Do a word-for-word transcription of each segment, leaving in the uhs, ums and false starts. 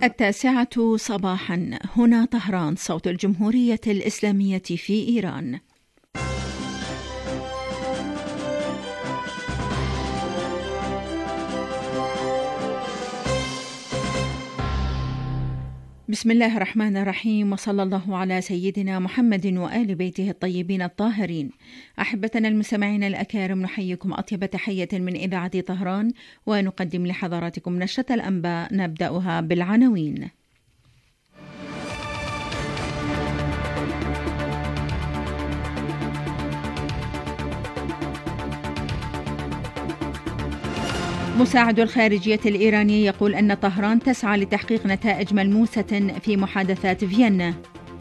التاسعة صباحا، هنا طهران، صوت الجمهورية الإسلامية في إيران. بسم الله الرحمن الرحيم، وصلى الله على سيدنا محمد وآل بيته الطيبين الطاهرين. أحبتنا المستمعين الأكارم، نحييكم أطيب تحية من إذاعة طهران، ونقدم لحضراتكم نشرة الأنباء نبدأها بالعناوين. مساعد الخارجية الإيراني يقول أن طهران تسعى لتحقيق نتائج ملموسة في محادثات فيينا.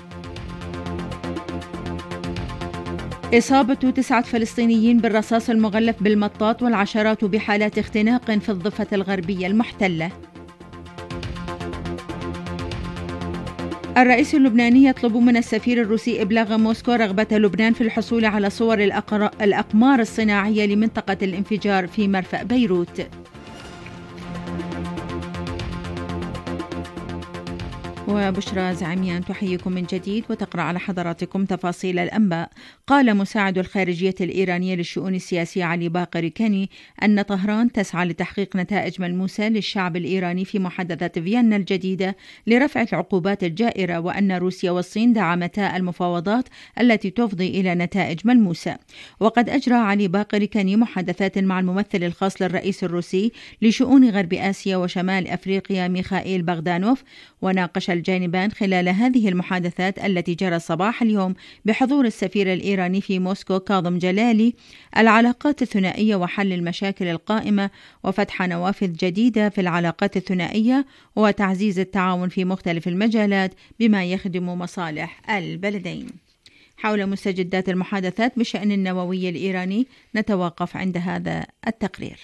إصابة تسعة فلسطينيين بالرصاص المغلف بالمطاط، والعشرات بحالات اختناق في الضفة الغربية المحتلة. الرئيس اللبناني يطلب من السفير الروسي إبلاغ موسكو رغبة لبنان في الحصول على صور الأقمار الصناعية لمنطقة الانفجار في مرفأ بيروت. وبشرى زعيميان تحييكم من جديد وتقرأ على حضراتكم تفاصيل الأنباء. قال مساعد الخارجية الإيرانية للشؤون السياسية علي باقر كاني أن طهران تسعى لتحقيق نتائج ملموسة للشعب الإيراني في محادثات فيينا الجديدة لرفع العقوبات الجائرة، وأن روسيا والصين دعمتا المفاوضات التي تفضي إلى نتائج ملموسة. وقد أجرى علي باقر كاني محادثات مع الممثل الخاص للرئيس الروسي لشؤون غرب آسيا وشمال أفريقيا ميخائيل بغدانوف، وناقش الجانبان خلال هذه المحادثات التي جرى صباح اليوم بحضور السفير الإيراني في موسكو كاظم جلالي العلاقات الثنائية وحل المشاكل القائمة، وفتح نوافذ جديدة في العلاقات الثنائية، وتعزيز التعاون في مختلف المجالات بما يخدم مصالح البلدين. حول مستجدات المحادثات بشأن النووي الإيراني نتوقف عند هذا التقرير.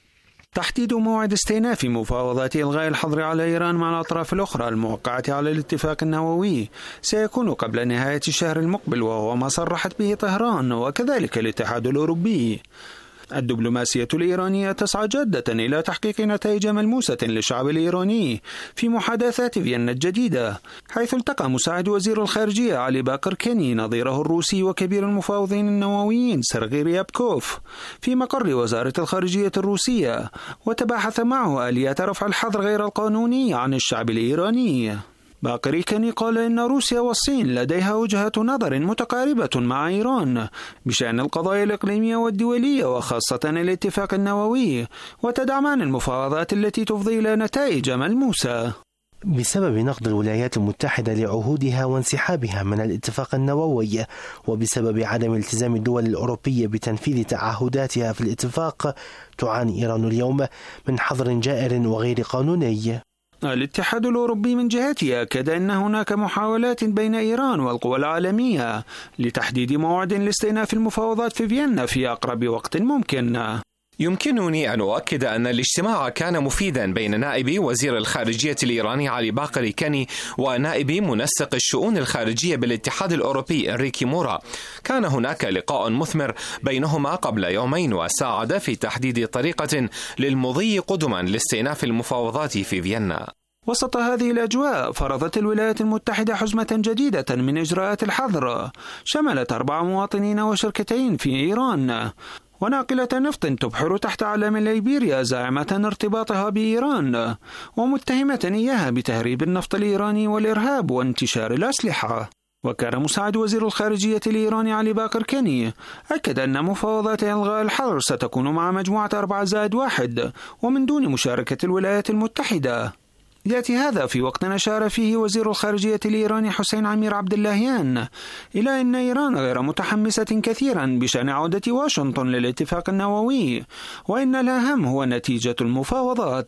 تحديد موعد استئناف مفاوضات إلغاء الحظر على إيران مع الأطراف الأخرى الموقعة على الاتفاق النووي سيكون قبل نهاية الشهر المقبل، وهو ما صرحت به طهران وكذلك الاتحاد الأوروبي. الدبلوماسية الإيرانية تسعى جادة إلى تحقيق نتائج ملموسة للشعب الإيراني في محادثات فيينا الجديدة، حيث التقى مساعد وزير الخارجية علي باقر كاني نظيره الروسي وكبير المفاوضين النوويين سيرغي ريابكوف في مقر وزارة الخارجية الروسية، وتباحث معه آليات رفع الحظر غير القانوني عن الشعب الإيراني. باقر كاني قال إن روسيا والصين لديها وجهة نظر متقاربة مع إيران بشأن القضايا الإقليمية والدولية، وخاصة الاتفاق النووي، وتدعمان المفاوضات التي تفضي إلى نتائج ملموسة. بسبب نقض الولايات المتحدة لعهودها وانسحابها من الاتفاق النووي، وبسبب عدم التزام الدول الأوروبية بتنفيذ تعهداتها في الاتفاق، تعاني إيران اليوم من حظر جائر وغير قانوني. الاتحاد الأوروبي من جهته أكد أن هناك محاولات بين إيران والقوى العالمية لتحديد موعد لاستئناف المفاوضات في فيينا في أقرب وقت ممكن. يمكنني أن أؤكد أن الاجتماع كان مفيدا بين نائب وزير الخارجية الإيراني علي باقر كاني ونائب منسق الشؤون الخارجية بالاتحاد الأوروبي إنريكي مورا. كان هناك لقاء مثمر بينهما قبل يومين، وساعد في تحديد طريقة للمضي قدما لاستئناف المفاوضات في فيينا. وسط هذه الأجواء فرضت الولايات المتحدة حزمة جديدة من إجراءات الحظر شملت أربع مواطنين وشركتين في إيران، وناقلة نفط تبحر تحت علم ليبيريا زاعمة ارتباطها بإيران، ومتهمة إياها بتهريب النفط الإيراني والإرهاب وانتشار الأسلحة. وكان مساعد وزير الخارجية الإيراني علي باقر كاني أكد أن مفاوضات إلغاء الحظر ستكون مع مجموعة أربعة زائد واحد ومن دون مشاركة الولايات المتحدة. يأتي هذا في وقت أشار فيه وزير الخارجية الإيراني حسين عمير عبد اللهيان إلى أن إيران غير متحمسة كثيرا بشأن عودة واشنطن للاتفاق النووي، وإن الأهم هو نتيجة المفاوضات.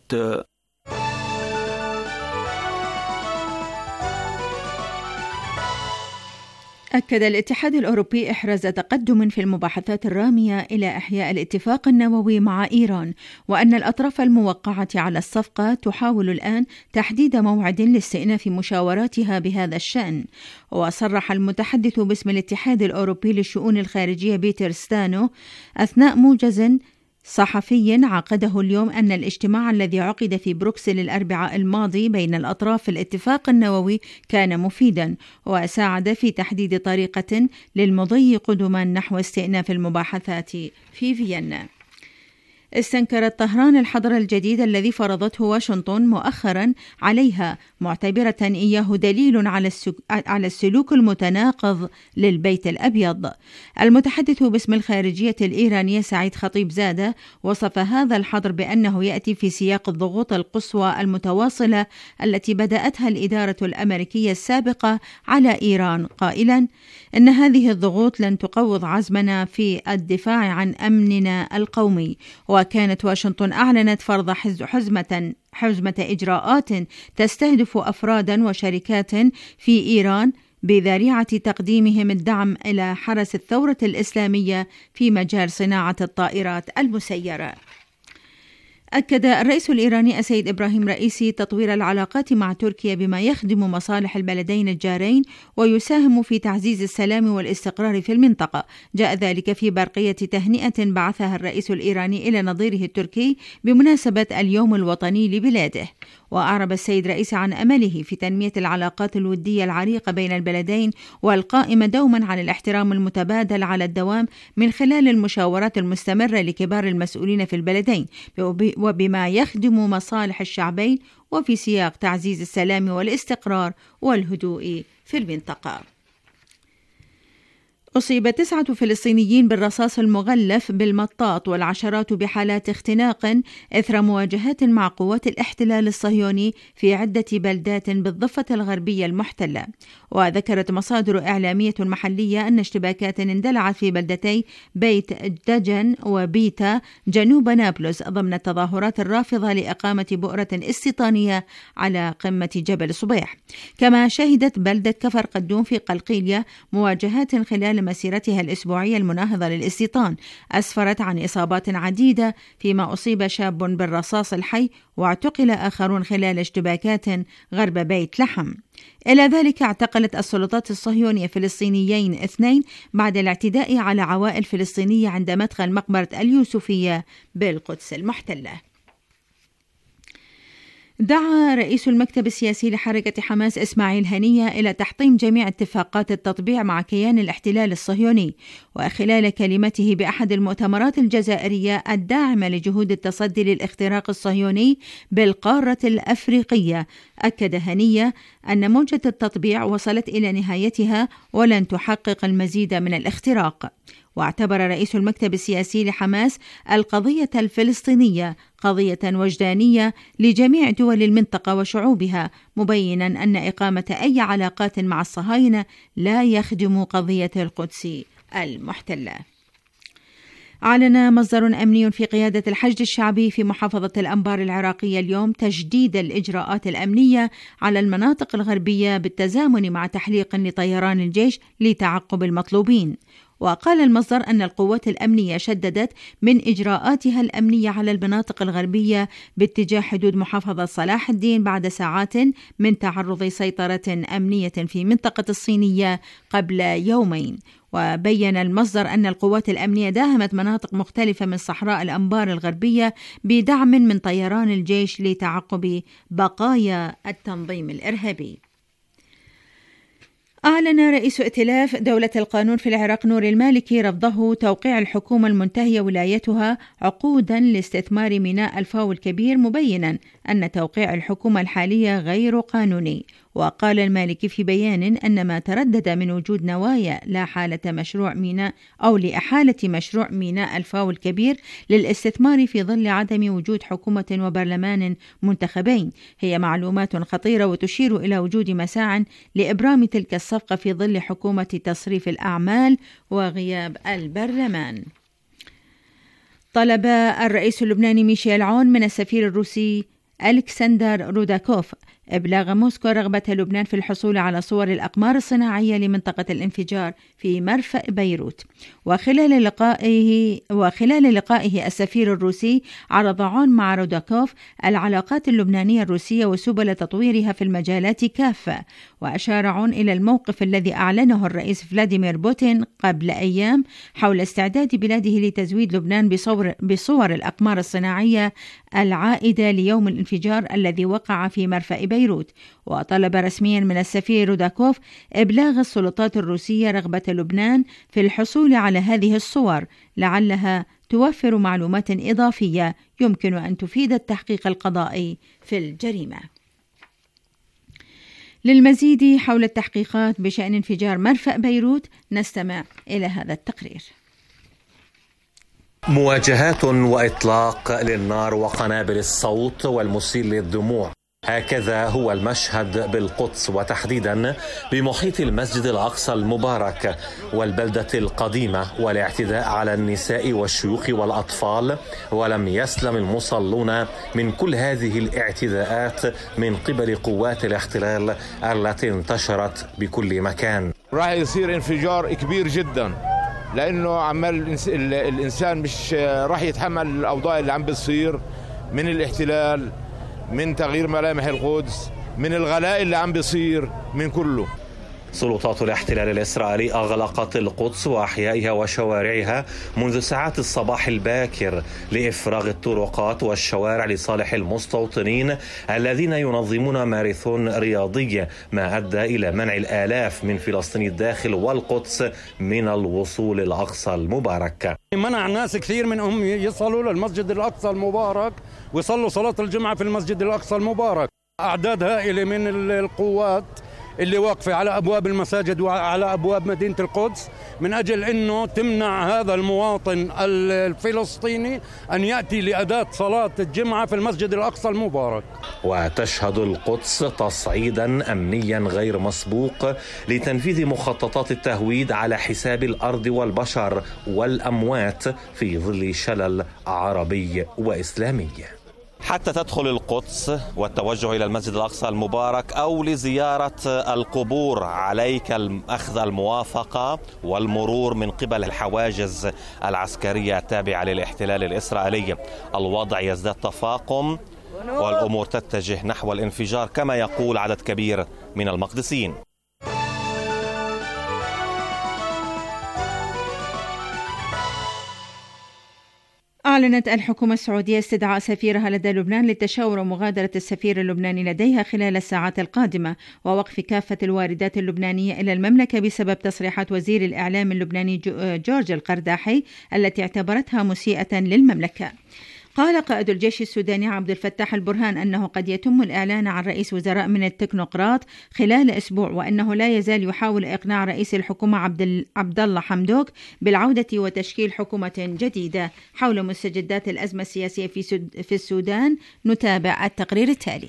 أكد الاتحاد الأوروبي إحراز تقدم في المباحثات الرامية إلى إحياء الاتفاق النووي مع إيران، وأن الأطراف الموقعة على الصفقة تحاول الآن تحديد موعد لاستئناف مشاوراتها بهذا الشأن. وصرح المتحدث باسم الاتحاد الأوروبي للشؤون الخارجية بيتر ستانو أثناء موجز صحفي عقده اليوم أن الاجتماع الذي عقد في بروكسل الأربعاء الماضي بين الأطراف في الاتفاق النووي كان مفيدا وساعد في تحديد طريقة للمضي قدما نحو استئناف المباحثات في فيينا. استنكرت طهران الحظر الجديد الذي فرضته واشنطن مؤخرا عليها، معتبرة إياه دليل على السلوك المتناقض للبيت الأبيض. المتحدث باسم الخارجية الإيرانية سعيد خطيب زادة وصف هذا الحظر بأنه يأتي في سياق الضغوط القصوى المتواصلة التي بدأتها الإدارة الأمريكية السابقة على إيران، قائلا إن هذه الضغوط لن تقوض عزمنا في الدفاع عن أمننا القومي. وكانت واشنطن أعلنت فرض حزمة حزمة إجراءات تستهدف أفرادا وشركات في إيران بذريعة تقديمهم الدعم إلى حرس الثورة الإسلامية في مجال صناعة الطائرات المسيرة. أكد الرئيس الإيراني السيد إبراهيم رئيسي تطوير العلاقات مع تركيا بما يخدم مصالح البلدين الجارين ويساهم في تعزيز السلام والاستقرار في المنطقة. جاء ذلك في برقية تهنئة بعثها الرئيس الإيراني إلى نظيره التركي بمناسبة اليوم الوطني لبلاده. وأعرب السيد رئيسي عن أمله في تنمية العلاقات الودية العريقة بين البلدين والقائمة دوما على الاحترام المتبادل على الدوام من خلال المشاورات المستمرة لكبار المسؤولين في البلدين وبما يخدم مصالح الشعبين وفي سياق تعزيز السلام والاستقرار والهدوء في المنطقة. أصيب تسعة فلسطينيين بالرصاص المغلف بالمطاط والعشرات بحالات اختناق إثر مواجهات مع قوات الاحتلال الصهيوني في عدة بلدات بالضفة الغربية المحتلة. وذكرت مصادر إعلامية محلية أن اشتباكات اندلعت في بلدتي بيت دجن وبيتا جنوب نابلس ضمن التظاهرات الرافضة لإقامة بؤرة استيطانية على قمة جبل صبيح. كما شهدت بلدة كفر قدوم في قلقيلية مواجهات خلال مسيرتها الأسبوعية المناهضة للاستيطان أسفرت عن إصابات عديدة، فيما أصيب شاب بالرصاص الحي واعتقل آخرون خلال اشتباكات غرب بيت لحم. إلى ذلك اعتقلت السلطات الصهيونية فلسطينيين اثنين بعد الاعتداء على عوائل فلسطينية عند مدخل مقبرة اليوسفية بالقدس المحتلة. دعا رئيس المكتب السياسي لحركة حماس إسماعيل هنية إلى تحطيم جميع اتفاقات التطبيع مع كيان الاحتلال الصهيوني. وخلال كلمته بأحد المؤتمرات الجزائرية الداعمة لجهود التصدي للاختراق الصهيوني بالقارة الأفريقية، أكد هنية أن موجة التطبيع وصلت إلى نهايتها ولن تحقق المزيد من الاختراق. واعتبر رئيس المكتب السياسي لحماس القضية الفلسطينية قضية وجدانية لجميع دول المنطقة وشعوبها، مبينا أن إقامة أي علاقات مع الصهاينة لا يخدم قضية القدس المحتلة. أعلن مصدر أمني في قيادة الحشد الشعبي في محافظة الأنبار العراقية اليوم تجديد الإجراءات الأمنية على المناطق الغربية بالتزامن مع تحليق لطيران الجيش لتعقب المطلوبين. وقال المصدر أن القوات الأمنية شددت من إجراءاتها الأمنية على المناطق الغربية باتجاه حدود محافظة صلاح الدين بعد ساعات من تعرض سيطرة أمنية في منطقة الصينية قبل يومين. وبين المصدر أن القوات الأمنية داهمت مناطق مختلفة من صحراء الأنبار الغربية بدعم من طيران الجيش لتعقب بقايا التنظيم الإرهابي. أعلن رئيس ائتلاف دولة القانون في العراق نور المالكي رفضه توقيع الحكومة المنتهية ولايتها عقودا لاستثمار ميناء الفاو الكبير، مبينا أن توقيع الحكومة الحالية غير قانوني. وقال المالكي في بيان أن ما تردد من وجود نوايا لا حالة مشروع ميناء أو لإحالة مشروع ميناء الفاو الكبير للاستثمار في ظل عدم وجود حكومة وبرلمان منتخبين هي معلومات خطيرة وتشير إلى وجود مساع لإبرام تلك الصفقة في ظل حكومة تصريف الأعمال وغياب البرلمان. طلب الرئيس اللبناني ميشيل عون من السفير الروسي ألكسندر روداكوف إبلاغ موسكو رغبة لبنان في الحصول على صور الأقمار الصناعية لمنطقة الانفجار في مرفأ بيروت. وخلال لقائه وخلال لقائه السفير الروسي عرض عون مع روداكوف العلاقات اللبنانية الروسية وسبل تطويرها في المجالات كافة، وأشار عون إلى الموقف الذي أعلنه الرئيس فلاديمير بوتين قبل أيام حول استعداد بلاده لتزويد لبنان بصور, بصور الأقمار الصناعية العائدة ليوم الانفجار الذي وقع في مرفأ بيروت. وطلب رسميا من السفير روداكوف إبلاغ السلطات الروسية رغبة لبنان في الحصول على هذه الصور لعلها توفر معلومات إضافية يمكن أن تفيد التحقيق القضائي في الجريمة. للمزيد حول التحقيقات بشأن انفجار مرفأ بيروت نستمع إلى هذا التقرير. مواجهات وإطلاق للنار وقنابل الصوت والمسيل للدموع، هكذا هو المشهد بالقدس وتحديدا بمحيط المسجد الأقصى المبارك والبلدة القديمة، والاعتداء على النساء والشيوخ والأطفال، ولم يسلم المصلون من كل هذه الاعتداءات من قبل قوات الاحتلال التي انتشرت بكل مكان. راح يصير انفجار كبير جدا، لأنه عمال الإنسان مش راح يتحمل الأوضاع اللي عم بتصير من الاحتلال، من تغيير ملامح القدس، من الغلاء اللي عم بيصير، من كله. سلطات الاحتلال الإسرائيلي أغلقت القدس وأحيائها وشوارعها منذ ساعات الصباح الباكر لإفراغ الطرقات والشوارع لصالح المستوطنين الذين ينظمون ماراثون رياضي، ما أدى إلى منع الآلاف من فلسطيني الداخل والقدس من الوصول الأقصى المبارك. منع ناس كثير منهم يصلوا للمسجد الأقصى المبارك ويصلوا صلاة الجمعة في المسجد الأقصى المبارك. أعداد هائلة من القوات اللي واقفة على أبواب المساجد وعلى أبواب مدينة القدس من أجل أنه تمنع هذا المواطن الفلسطيني أن يأتي لأداة صلاة الجمعة في المسجد الأقصى المبارك. وتشهد القدس تصعيدا أمنيا غير مسبوق لتنفيذ مخططات التهويد على حساب الأرض والبشر والأموات في ظل شلل عربي وإسلامي. حتى تدخل القدس والتوجه إلى المسجد الأقصى المبارك أو لزيارة القبور عليك أخذ الموافقة والمرور من قبل الحواجز العسكرية التابعة للاحتلال الإسرائيلي. الوضع يزداد تفاقم والأمور تتجه نحو الانفجار كما يقول عدد كبير من المقدسيين. أعلنت الحكومة السعودية استدعاء سفيرها لدى لبنان للتشاور ومغادرة السفير اللبناني لديها خلال الساعات القادمة، ووقف كافة الواردات اللبنانية إلى المملكة بسبب تصريحات وزير الإعلام اللبناني جورج القرداحي التي اعتبرتها مسيئة للمملكة. قال قائد الجيش السوداني عبد الفتاح البرهان أنه قد يتم الإعلان عن رئيس وزراء من التكنوقراط خلال أسبوع، وأنه لا يزال يحاول إقناع رئيس الحكومة عبد عبد الله حمدوك بالعودة وتشكيل حكومة جديدة. حول مستجدات الأزمة السياسية في في السودان نتابع التقرير التالي.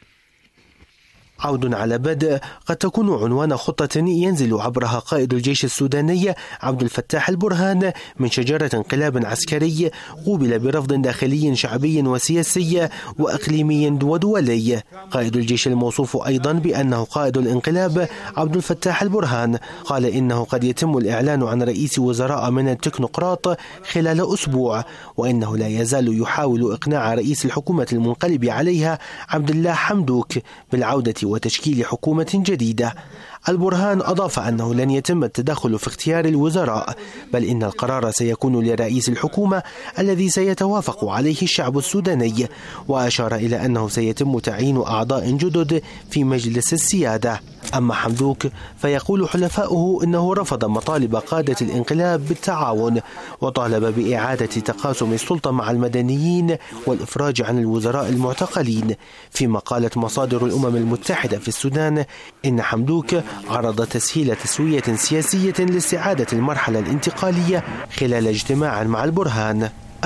عود على بدء قد تكون عنوان خطة ينزل عبرها قائد الجيش السوداني عبد الفتاح البرهان من شجرة انقلاب عسكري قوبل برفض داخلي شعبي وسياسي وإقليمي ودولي. قائد الجيش الموصوف أيضا بأنه قائد الانقلاب عبد الفتاح البرهان قال إنه قد يتم الإعلان عن رئيس وزراء من التكنوقراط خلال أسبوع، وإنه لا يزال يحاول إقناع رئيس الحكومة المنقلب عليها عبد الله حمدوك بالعودة وتشكيل حكومة جديدة. البرهان أضاف أنه لن يتم التدخل في اختيار الوزراء، بل إن القرار سيكون لرئيس الحكومة الذي سيتوافق عليه الشعب السوداني، وأشار إلى أنه سيتم تعيين أعضاء جدد في مجلس السيادة. أما حمدوك فيقول حلفاؤه إنه رفض مطالب قادة الانقلاب بالتعاون، وطالب بإعادة تقاسم السلطة مع المدنيين والإفراج عن الوزراء المعتقلين. فيما قالت مصادر الأمم المتحدة في السودان إن حمدوك عرض تسهيل تسوية سياسية لاستعادة المرحلة الانتقالية خلال اجتماع مع البرهان.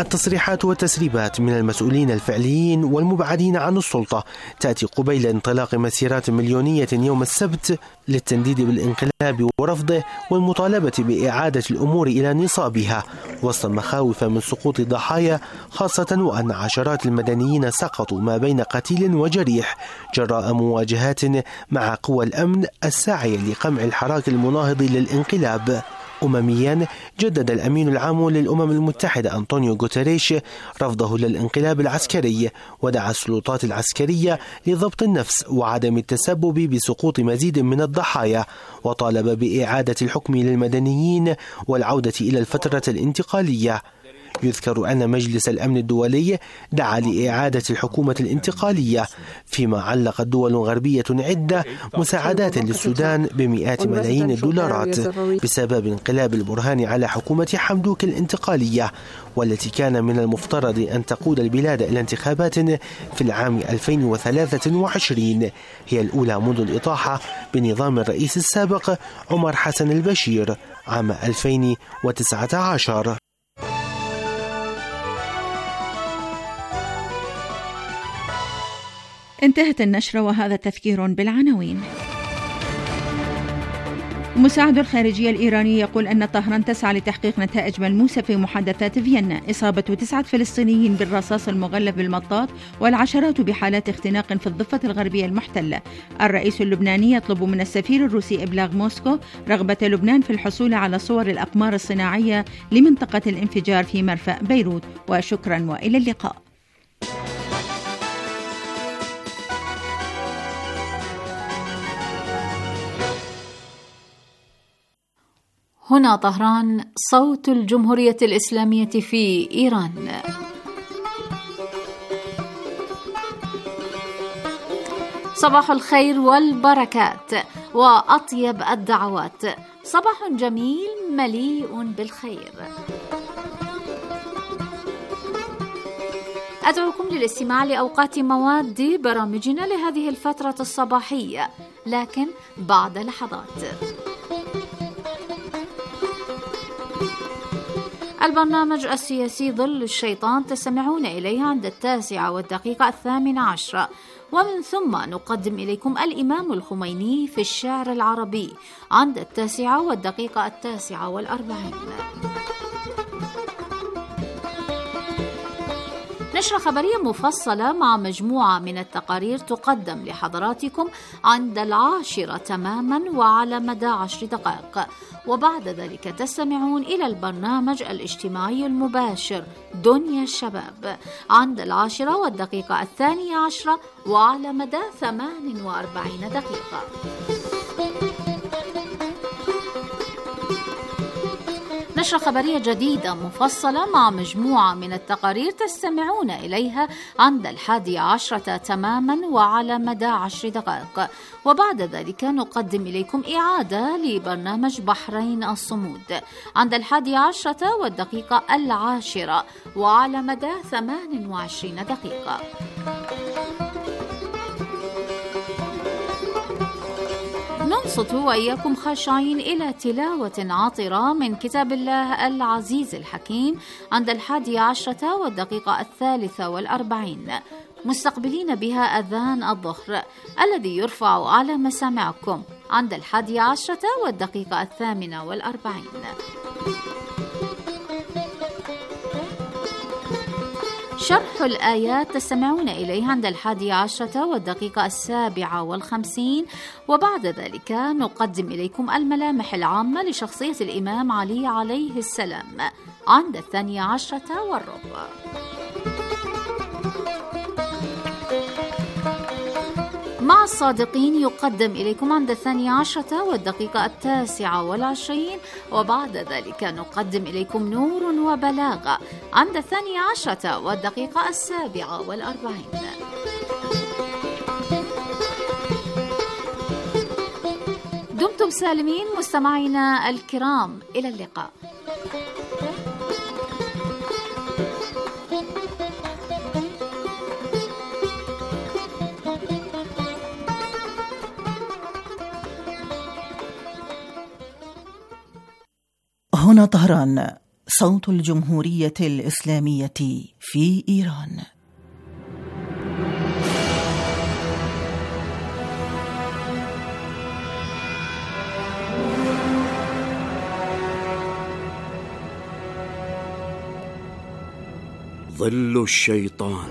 التصريحات والتسريبات من المسؤولين الفعليين والمبعدين عن السلطة تأتي قبيل انطلاق مسيرات مليونية يوم السبت للتنديد بالانقلاب ورفضه والمطالبة بإعادة الأمور إلى نصابها وسط مخاوف من سقوط ضحايا، خاصة وأن عشرات المدنيين سقطوا ما بين قتيل وجريح جراء مواجهات مع قوى الأمن الساعية لقمع الحراك المناهض للانقلاب. أمميا جدد الأمين العام للأمم المتحدة أنطونيو غوتيريش رفضه للانقلاب العسكري، ودعا السلطات العسكرية لضبط النفس وعدم التسبب بسقوط مزيد من الضحايا، وطالب بإعادة الحكم للمدنيين والعودة إلى الفترة الانتقالية. يذكر أن مجلس الأمن الدولي دعا لإعادة الحكومة الانتقالية، فيما علقت دول غربية عدة مساعدات للسودان بمئات ملايين الدولارات بسبب انقلاب البرهان على حكومة حمدوك الانتقالية، والتي كان من المفترض أن تقود البلاد إلى انتخابات في العام ألفين وثلاثة وعشرين، هي الأولى منذ الإطاحة بنظام الرئيس السابق عمر حسن البشير عام ألفين وتسعة عشر. انتهت النشرة وهذا تذكير بالعناوين. مساعد الخارجية الإيراني يقول أن طهران تسعى لتحقيق نتائج ملموسة في محادثات فيينا. إصابة تسعة فلسطينيين بالرصاص المغلف بالمطاط والعشرات بحالات اختناق في الضفة الغربية المحتلة. الرئيس اللبناني يطلب من السفير الروسي إبلاغ موسكو رغبة لبنان في الحصول على صور الأقمار الصناعية لمنطقة الانفجار في مرفأ بيروت. وشكرا وإلى اللقاء. هنا طهران، صوت الجمهورية الإسلامية في إيران. صباح الخير والبركات وأطيب الدعوات، صباح جميل مليء بالخير. أدعوكم للاستماع لأوقات مواد برامجنا لهذه الفترة الصباحية، لكن بعد لحظات. البرنامج السياسي ظل الشيطان تستمعون إليه عند التاسعة والدقيقة الثامنة عشرة، ومن ثم نقدم إليكم الإمام الخميني في الشعر العربي عند التاسعة والدقيقة التاسعة والأربعين. نشرة خبرية مفصلة مع مجموعة من التقارير تقدم لحضراتكم عند العاشرة تماما وعلى مدى عشر دقائق، وبعد ذلك تستمعون إلى البرنامج الاجتماعي المباشر دنيا الشباب عند العاشرة والدقيقة الثانية عشرة وعلى مدى ثمان وأربعين دقيقة. نشرة خبرية جديدة مفصلة مع مجموعة من التقارير تستمعون إليها عند الحادية عشرة تماما وعلى مدى عشر دقائق، وبعد ذلك نقدم إليكم إعادة لبرنامج بحرين الصمود عند الحادية عشرة والدقيقة العاشرة وعلى مدى ثمان وعشرين دقيقة. ننصت وإياكم خاشعين إلى تلاوة عاطرة من كتاب الله العزيز الحكيم عند الحادية عشرة والدقيقة الثالثة والأربعين، مستقبلين بها أذان الظهر الذي يرفع على مسامعكم عند الحادية عشرة والدقيقة الثامنة والأربعين. شرح الآيات تستمعون إليه عند الحادية عشرة والدقيقة السابعة والخمسين، وبعد ذلك نقدم إليكم الملامح العامة لشخصية الإمام علي عليه السلام عند الثانية عشرة والربع. مع الصادقين يقدم إليكم عند الثانية عشرة والدقيقة التاسعة والعشرين، وبعد ذلك نقدم إليكم نور وبلاغة عند الثانية عشرة والدقيقة السابعة والأربعين. دمتم سالمين مستمعينا الكرام، إلى اللقاء. هنا طهران، صوت الجمهورية الإسلامية في إيران. ظل الشيطان.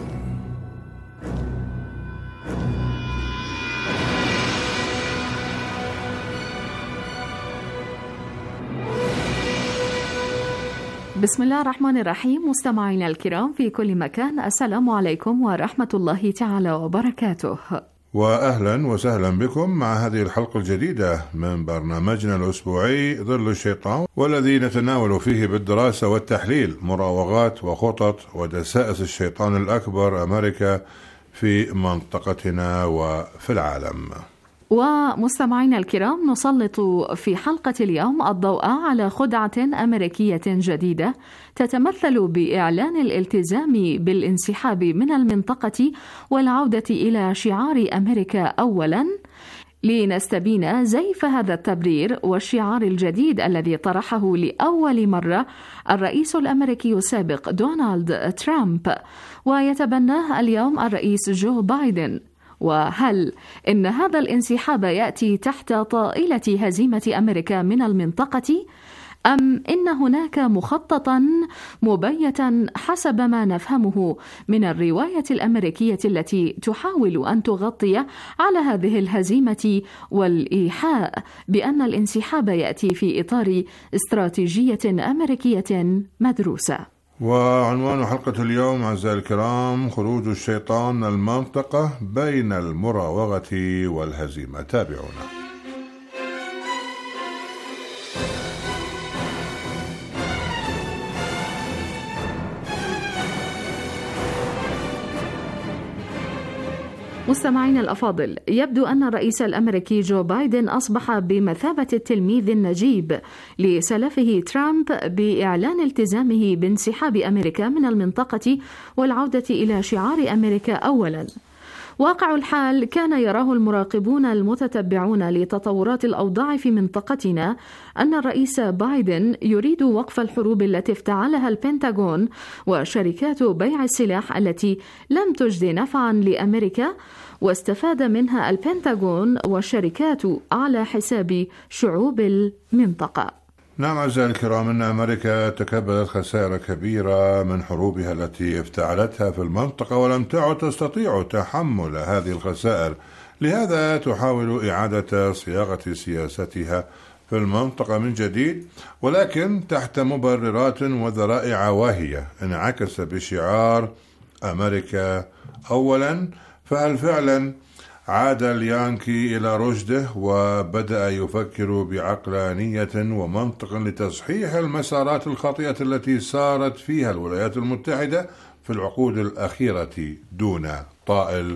بسم الله الرحمن الرحيم. مستمعينا الكرام في كل مكان، السلام عليكم ورحمة الله تعالى وبركاته، وأهلا وسهلا بكم مع هذه الحلقة الجديدة من برنامجنا الأسبوعي ظل الشيطان، والذي نتناول فيه بالدراسة والتحليل مراوغات وخطط ودسائس الشيطان الأكبر أمريكا في منطقتنا وفي العالم. ومستمعينا الكرام، نسلط في حلقة اليوم الضوء على خدعة أمريكية جديدة تتمثل بإعلان الالتزام بالانسحاب من المنطقة والعودة إلى شعار أمريكا أولاً، لنستبين زيف هذا التبرير والشعار الجديد الذي طرحه لأول مرة الرئيس الأمريكي السابق دونالد ترامب، ويتبناه اليوم الرئيس جو بايدن. وهل إن هذا الانسحاب يأتي تحت طائلة هزيمة أمريكا من المنطقة، أم إن هناك مخططا مبيتا حسب ما نفهمه من الرواية الأمريكية التي تحاول أن تغطي على هذه الهزيمة والإيحاء بأن الانسحاب يأتي في إطار استراتيجية أمريكية مدروسة؟ وعنوان حلقة اليوم أعزائي الكرام: خروج الشيطان من المنطقة بين المراوغة والهزيمة. تابعونا. مستمعينا الأفاضل، يبدو أن الرئيس الأمريكي جو بايدن أصبح بمثابة التلميذ النجيب لسلفه ترامب بإعلان التزامه بانسحاب أمريكا من المنطقة والعودة إلى شعار أمريكا أولاً. واقع الحال كان يراه المراقبون المتتبعون لتطورات الأوضاع في منطقتنا أن الرئيس بايدن يريد وقف الحروب التي افتعلها البنتاغون وشركات بيع السلاح التي لم تجد نفعا لأمريكا، واستفاد منها البنتاغون والشركات على حساب شعوب المنطقة. نعم أعزائي الكرام، أن أمريكا تكبدت خسائر كبيرة من حروبها التي افتعلتها في المنطقة، ولم تعد تستطيع تحمل هذه الخسائر، لهذا تحاول إعادة صياغة سياستها في المنطقة من جديد، ولكن تحت مبررات وذرائع واهية انعكس بشعار أمريكا أولا. فهل فعلا عاد اليانكي إلى رشده وبدأ يفكر بعقلانية ومنطق لتصحيح المسارات الخاطئة التي سارت فيها الولايات المتحدة في العقود الأخيرة دون طائل؟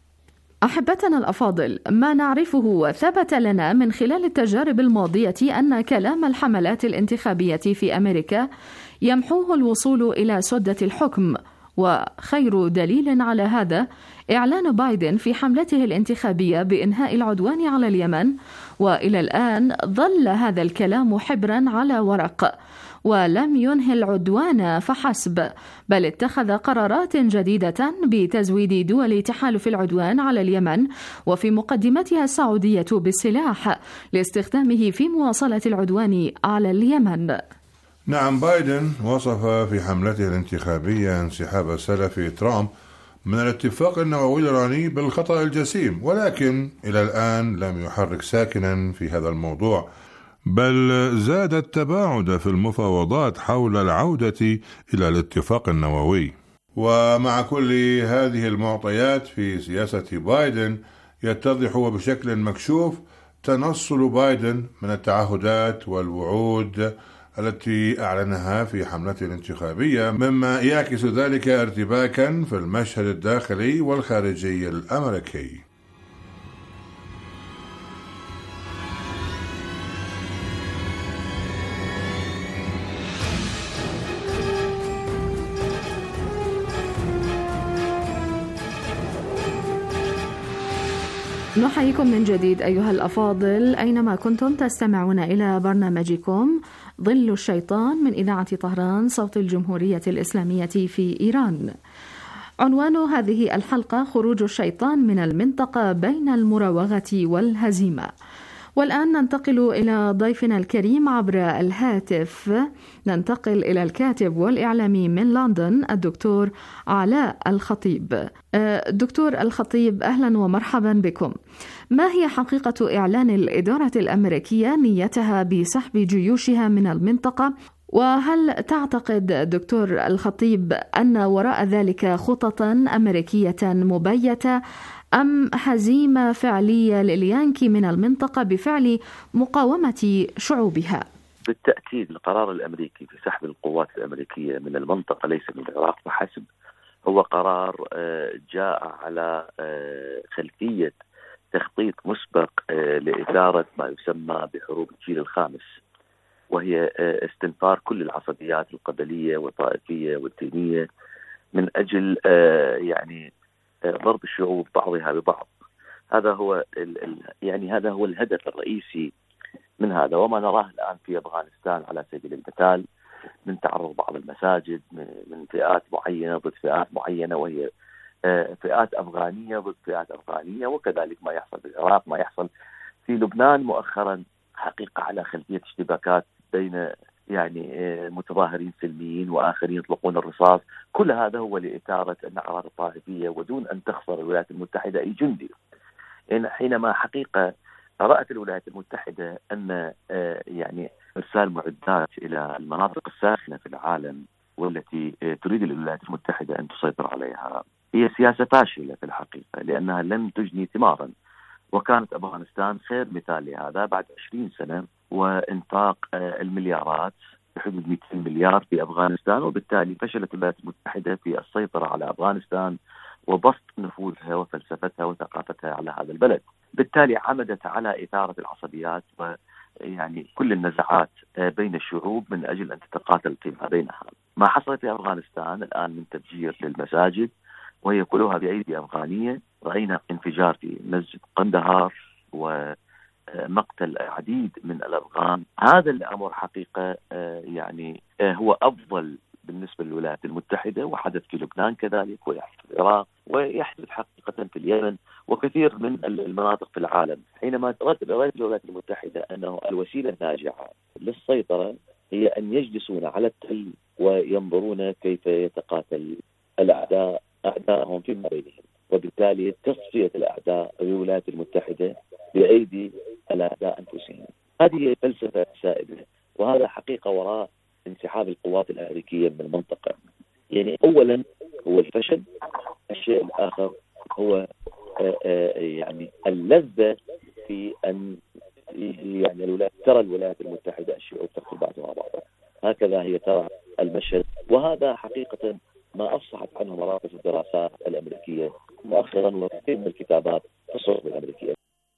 أحبتنا الأفاضل، ما نعرفه وثبت لنا من خلال التجارب الماضية أن كلام الحملات الانتخابية في أمريكا يمحوه الوصول إلى سدة الحكم، وخير دليل على هذا إعلان بايدن في حملته الانتخابية بإنهاء العدوان على اليمن، وإلى الآن ظل هذا الكلام حبرا على ورق، ولم ينهي العدوان فحسب، بل اتخذ قرارات جديدة بتزويد دول تحالف العدوان على اليمن، وفي مقدمتها السعودية بالسلاح لاستخدامه في مواصلة العدوان على اليمن. نعم، بايدن وصف في حملته الانتخابية انسحاب سلف ترامب من الاتفاق النووي الإيراني بالخطأ الجسيم، ولكن إلى الآن لم يحرك ساكنا في هذا الموضوع، بل زاد التباعد في المفاوضات حول العودة إلى الاتفاق النووي. ومع كل هذه المعطيات في سياسة بايدن يتضح بشكل مكشوف تنصل بايدن من التعهدات والوعود التي أعلنها في حملته الانتخابية، مما يعكس ذلك ارتباكا في المشهد الداخلي والخارجي الأمريكي. نحييكم من جديد أيها الأفاضل أينما كنتم تستمعون إلى برنامجكم ظل الشيطان من إذاعة طهران صوت الجمهورية الإسلامية في إيران. عنوان هذه الحلقة: خروج الشيطان من المنطقة بين المراوغة والهزيمة. والآن ننتقل إلى ضيفنا الكريم عبر الهاتف. ننتقل إلى الكاتب والإعلامي من لندن الدكتور علاء الخطيب. دكتور الخطيب، أهلا ومرحبا بكم. ما هي حقيقة إعلان الإدارة الأمريكية نيتها بسحب جيوشها من المنطقة؟ وهل تعتقد دكتور الخطيب أن وراء ذلك خططا أمريكية مبيتة أم هزيمة فعلية لليانكي من المنطقة بفعل مقاومة شعوبها؟ بالتأكيد القرار الأمريكي في سحب القوات الأمريكية من المنطقة ليس من العراق فحسب، هو قرار جاء على خلفية تخطيط مسبق لإدارة ما يسمى بحروب الجيل الخامس، وهي استنفار كل العصبيات القبلية والطائفية والدينية من أجل يعني ضرب الشعوب بعضها ببعض. هذا هو ال يعني هذا هو الهدف الرئيسي من هذا، وما نراه الآن في أفغانستان على سبيل المثال من تعرض بعض المساجد من فئات معينة ضد فئات معينة، وهي فئات أفغانية ضد فئات أفغانية، وكذلك ما يحصل في العراق، ما يحصل في لبنان مؤخرا حقيقة على خلفية اشتباكات بين يعني متظاهرين سلميين وآخرين يطلقون الرصاص. كل هذا هو لإثارة النعرات الطائفية ودون أن تخسر الولايات المتحدة أي جندي. يعني حينما حقيقة رأت الولايات المتحدة أن يعني إرسال معدات إلى المناطق الساخنة في العالم والتي تريد الولايات المتحدة أن تسيطر عليها هي سياسة فاشلة في الحقيقة، لأنها لم تجني ثمارا. وكانت أفغانستان خير مثال لهذا بعد عشرين سنة وإنفاق المليارات بحدود مئتين مليار في أفغانستان، وبالتالي فشلت الولايات المتحدة في السيطرة على أفغانستان وبسط نفوذها وفلسفتها وثقافتها على هذا البلد. بالتالي عمدت على إثارة العصبيات ويعني كل النزاعات بين الشعوب من أجل أن تتقاتل فيما بينها. ما حصل في أفغانستان الآن من تفجير للمساجد وهي كلها بأيدي أفغانية، رأينا انفجار في مسجد قندهار ومقتل العديد من الأفغان. هذا الأمر حقيقة يعني هو أفضل بالنسبة للولايات المتحدة، وحدث في لبنان كذلك، ويحدث في العراق، ويحدث حقيقة في اليمن وكثير من المناطق في العالم. حينما رأت الولايات المتحدة أنه الوسيلة الناجعة للسيطرة هي أن يجلسون على التل وينظرون كيف يتقاتل الأعداء أعدائهم فيما بينهم، وبالتالي تصفية الأعداء بالولايات المتحدة بأيدي الأعداء أنفسهم. هذه هي الفلسفة السائدة، وهذا حقيقة وراء انسحاب القوات الأمريكية من المنطقة. يعني أولا هو الفشل، الشيء الآخر هو آآ آآ يعني اللذة في أن يعني الولايات ترى الولايات المتحدة الشعوب تقتل بعضها بعضا. هكذا هي ترى المشهد، وهذا حقيقة ما أفصحت عنه مراكز الدراسات الأمريكية مؤخرا وكثير من الكتابات في الصحف الأمريكية.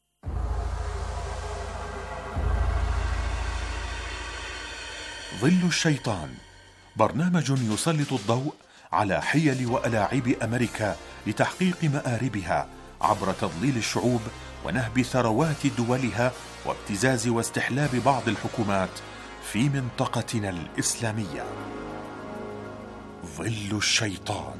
ظل الشيطان برنامج يسلط الضوء على حيل وألاعيب أمريكا لتحقيق مآربها عبر تضليل الشعوب ونهب ثروات دولها وابتزاز واستحلاب بعض الحكومات في منطقتنا الإسلامية. ظل الشيطان.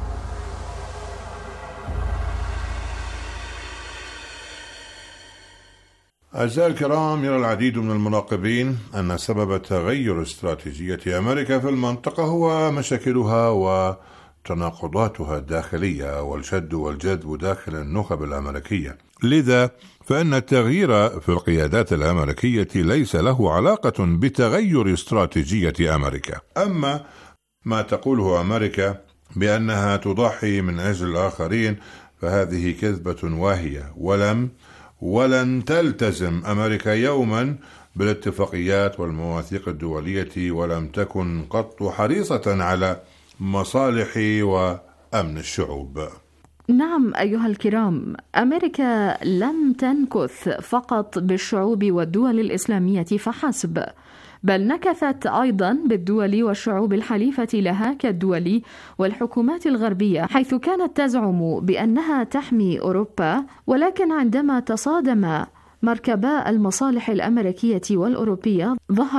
أعزائي الكرام، يرى العديد من المراقبين أن سبب تغير استراتيجية أمريكا في المنطقة هو مشاكلها وتناقضاتها الداخلية والشد والجذب داخل النخب الأمريكية. لذا فإن التغيير في القيادات الأمريكية ليس له علاقة بتغير استراتيجية أمريكا. أما ما تقوله أمريكا بأنها تضحي من أجل الآخرين فهذه كذبة واهية، ولم ولن تلتزم أمريكا يوما بالاتفاقيات والمواثيق الدولية، ولم تكن قط حريصة على مصالح وأمن الشعوب. نعم أيها الكرام، أمريكا لم تنكث فقط بالشعوب والدول الإسلامية فحسب، بل نكثت أيضا بالدول والشعوب الحليفة لها كالدول والحكومات الغربية، حيث كانت تزعم بأنها تحمي أوروبا، ولكن عندما تصادم مركبا المصالح الأمريكية والأوروبية ظهر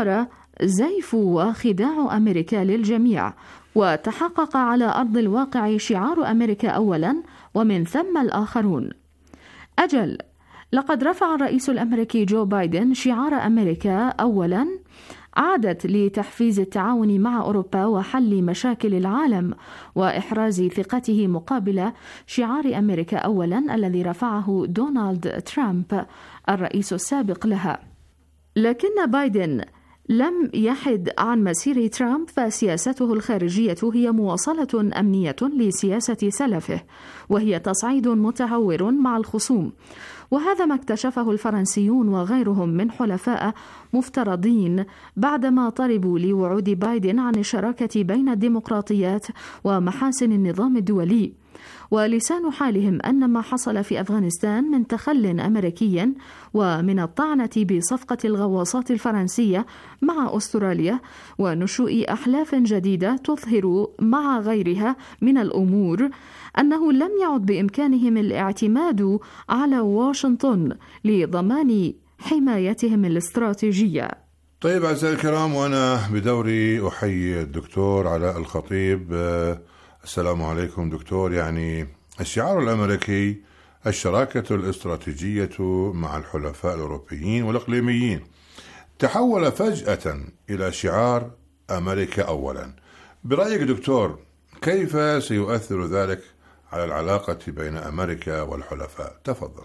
زيف وخداع أمريكا للجميع، وتحقق على أرض الواقع شعار أمريكا أولاً ومن ثم الآخرون. أجل، لقد رفع الرئيس الأمريكي جو بايدن شعار أمريكا أولاً، عادت لتحفيز التعاون مع أوروبا وحل مشاكل العالم وإحراز ثقته مقابل شعار أمريكا أولاً الذي رفعه دونالد ترامب الرئيس السابق لها. لكن بايدن لم يحد عن مسير ترامب، فسياسته الخارجية هي مواصلة أمنية لسياسة سلفه، وهي تصعيد متهور مع الخصوم، وهذا ما اكتشفه الفرنسيون وغيرهم من حلفاء مفترضين بعدما طلبوا لوعود بايدن عن الشراكة بين الديمقراطيات ومحاسن النظام الدولي. ولسان حالهم أن ما حصل في أفغانستان من تخل أمريكي ومن الطعنة بصفقة الغواصات الفرنسية مع أستراليا ونشوء أحلاف جديدة تظهر مع غيرها من الأمور أنه لم يعد بإمكانهم الاعتماد على واشنطن لضمان حمايتهم الاستراتيجية. طيب أعزائي الكرام، وأنا بدوري أحيي الدكتور علاء الخطيب. السلام عليكم دكتور. يعني الشعار الأمريكي الشراكة الاستراتيجية مع الحلفاء الأوروبيين والإقليميين تحول فجأة إلى شعار أمريكا أولا. برأيك دكتور، كيف سيؤثر ذلك على العلاقة بين أمريكا والحلفاء؟ تفضل.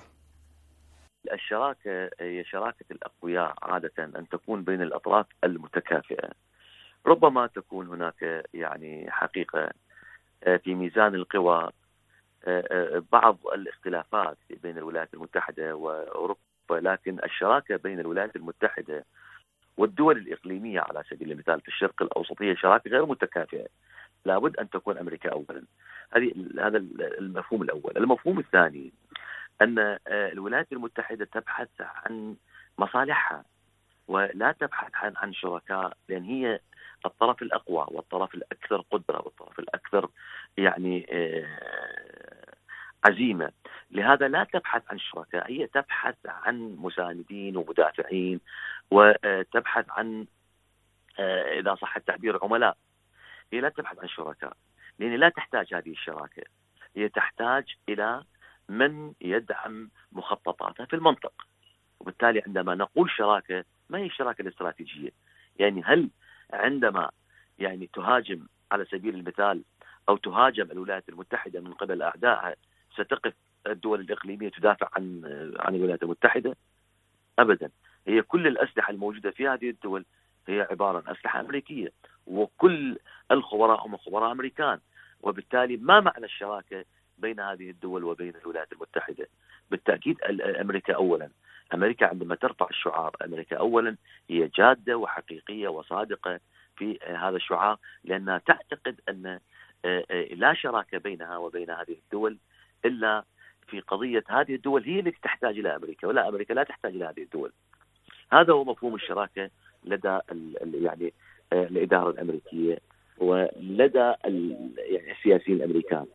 الشراكة هي شراكة الأقوياء، عادة أن تكون بين الأطراف المتكافئة. ربما تكون هناك يعني حقيقة في ميزان القوى بعض الاختلافات بين الولايات المتحدة وأوروبا، لكن الشراكة بين الولايات المتحدة والدول الإقليمية على سبيل المثال في الشرق الأوسط هي شراكة غير متكافئة. لابد أن تكون أمريكا أولا. هذه هذا المفهوم الأول. المفهوم الثاني أن الولايات المتحدة تبحث عن مصالحها ولا تبحث عن عن شركاء، لأن هي الطرف الأقوى والطرف الأكثر قدرة والطرف الأكثر يعني عزيمة. لهذا لا تبحث عن شركاء، هي تبحث عن مساندين ومدافعين، وتبحث عن إذا صح التعبير عملاء. هي لا تبحث عن شركاء لأن لا تحتاج هذه الشراكة، هي تحتاج إلى من يدعم مخططاتها في المنطق. وبالتالي عندما نقول شراكة ما هي الشراكة الاستراتيجية. يعني هل عندما يعني تهاجم على سبيل المثال أو تهاجم الولايات المتحدة من قبل أعدائها ستقف الدول الإقليمية تدافع عن عن الولايات المتحدة؟ أبدا. هي كل الأسلحة الموجودة في هذه الدول هي عبارة عن أسلحة أمريكية، وكل الخبراء هم خبراء أمريكان. وبالتالي ما معنى الشراكة بين هذه الدول وبين الولايات المتحدة؟ بالتأكيد أمريكا أولا. أمريكا عندما ترفع الشعار أمريكا أولا هي جادة وحقيقية وصادقة في هذا الشعار، لأنها تعتقد أن لا شراكة بينها وبين هذه الدول إلا في قضية هذه الدول هي التي تحتاج إلى أمريكا، ولا أمريكا لا تحتاج إلى هذه الدول. هذا هو مفهوم الشراكة لدى يعني الإدارة الأمريكية ولدى يعني السياسيين الأمريكان.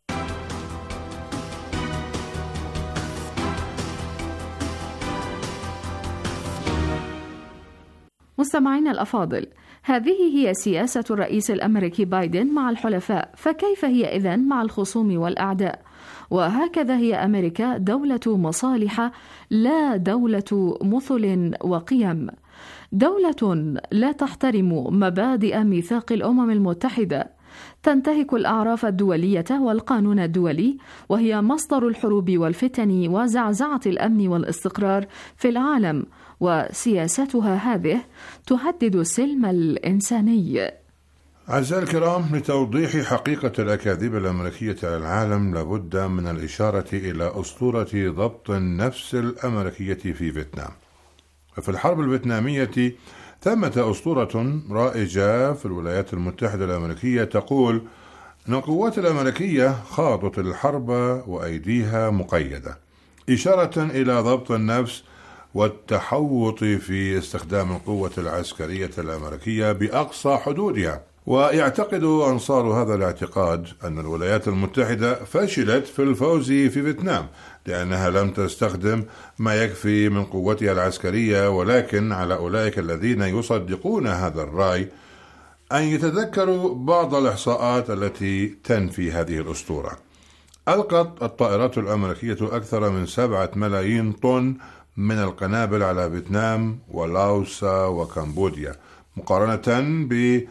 مستمعينا الأفاضل، هذه هي سياسة الرئيس الأمريكي بايدن مع الحلفاء، فكيف هي إذن مع الخصوم والأعداء؟ وهكذا هي أمريكا دولة مصالح لا دولة مثل وقيم، دولة لا تحترم مبادئ ميثاق الأمم المتحدة، تنتهك الأعراف الدولية والقانون الدولي، وهي مصدر الحروب والفتن وزعزعة الأمن والاستقرار في العالم، وسياستها هذه تهدد السلم الإنساني. أعزائي الكرام، لتوضيح حقيقة الأكاذيب الأمريكية على العالم لابد من الإشارة إلى أسطورة ضبط النفس الأمريكية في فيتنام. وفي الحرب الفيتنامية ثمة أسطورة رائجة في الولايات المتحدة الأمريكية تقول أن القوات الأمريكية خاضت الحرب وأيديها مقيدة، إشارة إلى ضبط النفس والتحوط في استخدام القوة العسكرية الأمريكية بأقصى حدودها ويعتقد أنصار هذا الاعتقاد أن الولايات المتحدة فشلت في الفوز في فيتنام لأنها لم تستخدم ما يكفي من قوتها العسكرية، ولكن على أولئك الذين يصدقون هذا الرأي أن يتذكروا بعض الإحصاءات التي تنفي هذه الأسطورة. ألقت الطائرات الأمريكية أكثر من سبعة ملايين طن من القنابل على فيتنام ولاوس وكمبوديا، مقارنة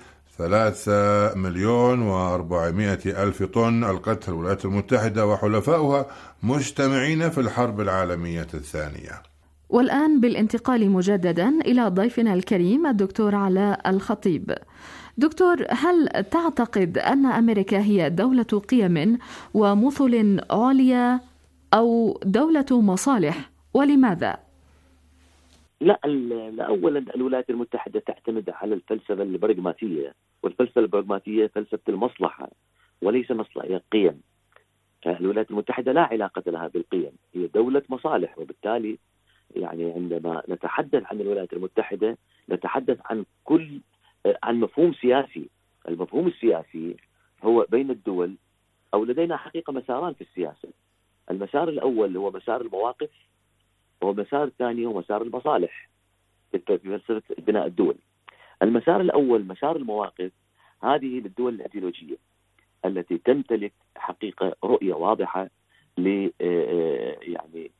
بثلاثة مليون وأربعمائة ألف طن ألقتها الولايات المتحدة وحلفاؤها مجتمعين في الحرب العالمية الثانية. والآن بالانتقال مجددا إلى ضيفنا الكريم الدكتور علاء الخطيب. دكتور، هل تعتقد أن أمريكا هي دولة قيم ومثل عليا أو دولة مصالح، ولماذا؟ لا, لا أولا الولايات المتحدة تعتمد على الفلسفة البراغماتية، والفلسفة البراغماتية فلسفة المصلحة وليس مصلحة قيم. الولايات المتحدة لا علاقة لها بالقيم، هي دولة مصالح، وبالتالي يعني عندما نتحدث عن الولايات المتحدة نتحدث عن كل عن مفهوم سياسي. المفهوم السياسي هو بين الدول، أو لدينا حقيقة مساران في السياسة. المسار الأول هو مسار المواقف، والمسار الثاني هو مسار المصالح في فلسفة بناء الدول. المسار الأول مسار المواقف، هذه للدول الأيديولوجية التي تمتلك حقيقة رؤية واضحة ل يعني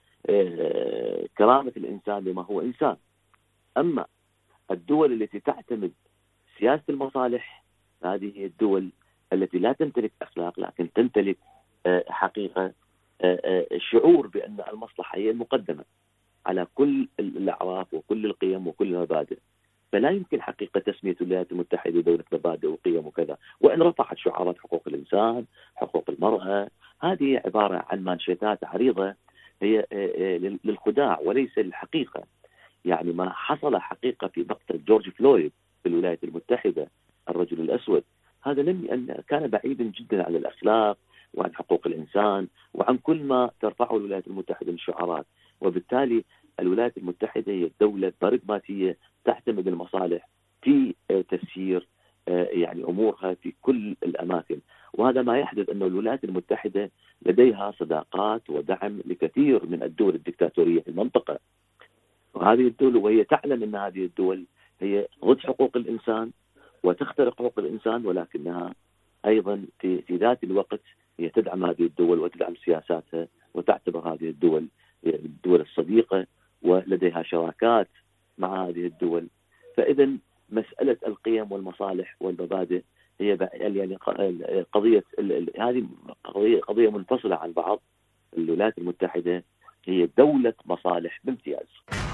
كرامة الإنسان بما هو إنسان. أما الدول التي تعتمد سياسة المصالح، هذه هي الدول التي لا تمتلك أخلاق لكن تمتلك حقيقة الشعور بأن المصلحة هي المقدمة على كل الأعراف وكل القيم وكل المبادئ. فلا يمكن حقيقة تسمية الولايات المتحدة دولة مبادئ وقيم وكذا، وإن رفعت شعارات حقوق الإنسان، حقوق المرأة، هذه عبارة عن مانشيتات عريضة هي للخداع وليس للحقيقة. يعني ما حصل حقيقة في مقتل جورج فلويد في الولايات المتحدة الرجل الأسود، هذا لم كان بعيدا جدا عن الأخلاق وعن حقوق الإنسان وعن كل ما ترفعه الولايات المتحدة من شعارات. وبالتالي الولايات المتحدة هي دولة براغماتية تعتمد المصالح في تسيير يعني أمورها في كل الأماكن. وهذا ما يحدث أن الولايات المتحدة لديها صداقات ودعم لكثير من الدول الدكتاتورية في المنطقة، وهذه الدول وهي تعلم أن هذه الدول هي ضد حقوق الإنسان وتخترق حقوق الإنسان، ولكنها أيضا في, في ذات الوقت هي تدعم هذه الدول وتدعم سياساتها وتعتبر هذه الدول الدول الصديقة ولديها شراكات مع هذه الدول. فإذا مسألة القيم والمصالح والمبادئ هي يعني قضية هذه قضية قضية منفصلة عن بعض. الولايات المتحدة هي دولة مصالح بامتياز.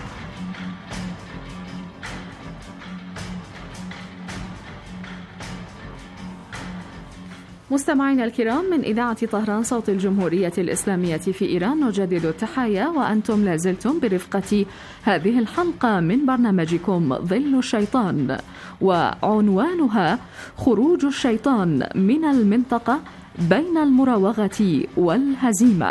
مستمعينا الكرام، من إذاعة طهران صوت الجمهورية الإسلامية في إيران نجدد التحايا، وأنتم لازلتم برفقة هذه الحلقة من برنامجكم ظل الشيطان، وعنوانها خروج الشيطان من المنطقة بين المراوغة والهزيمة.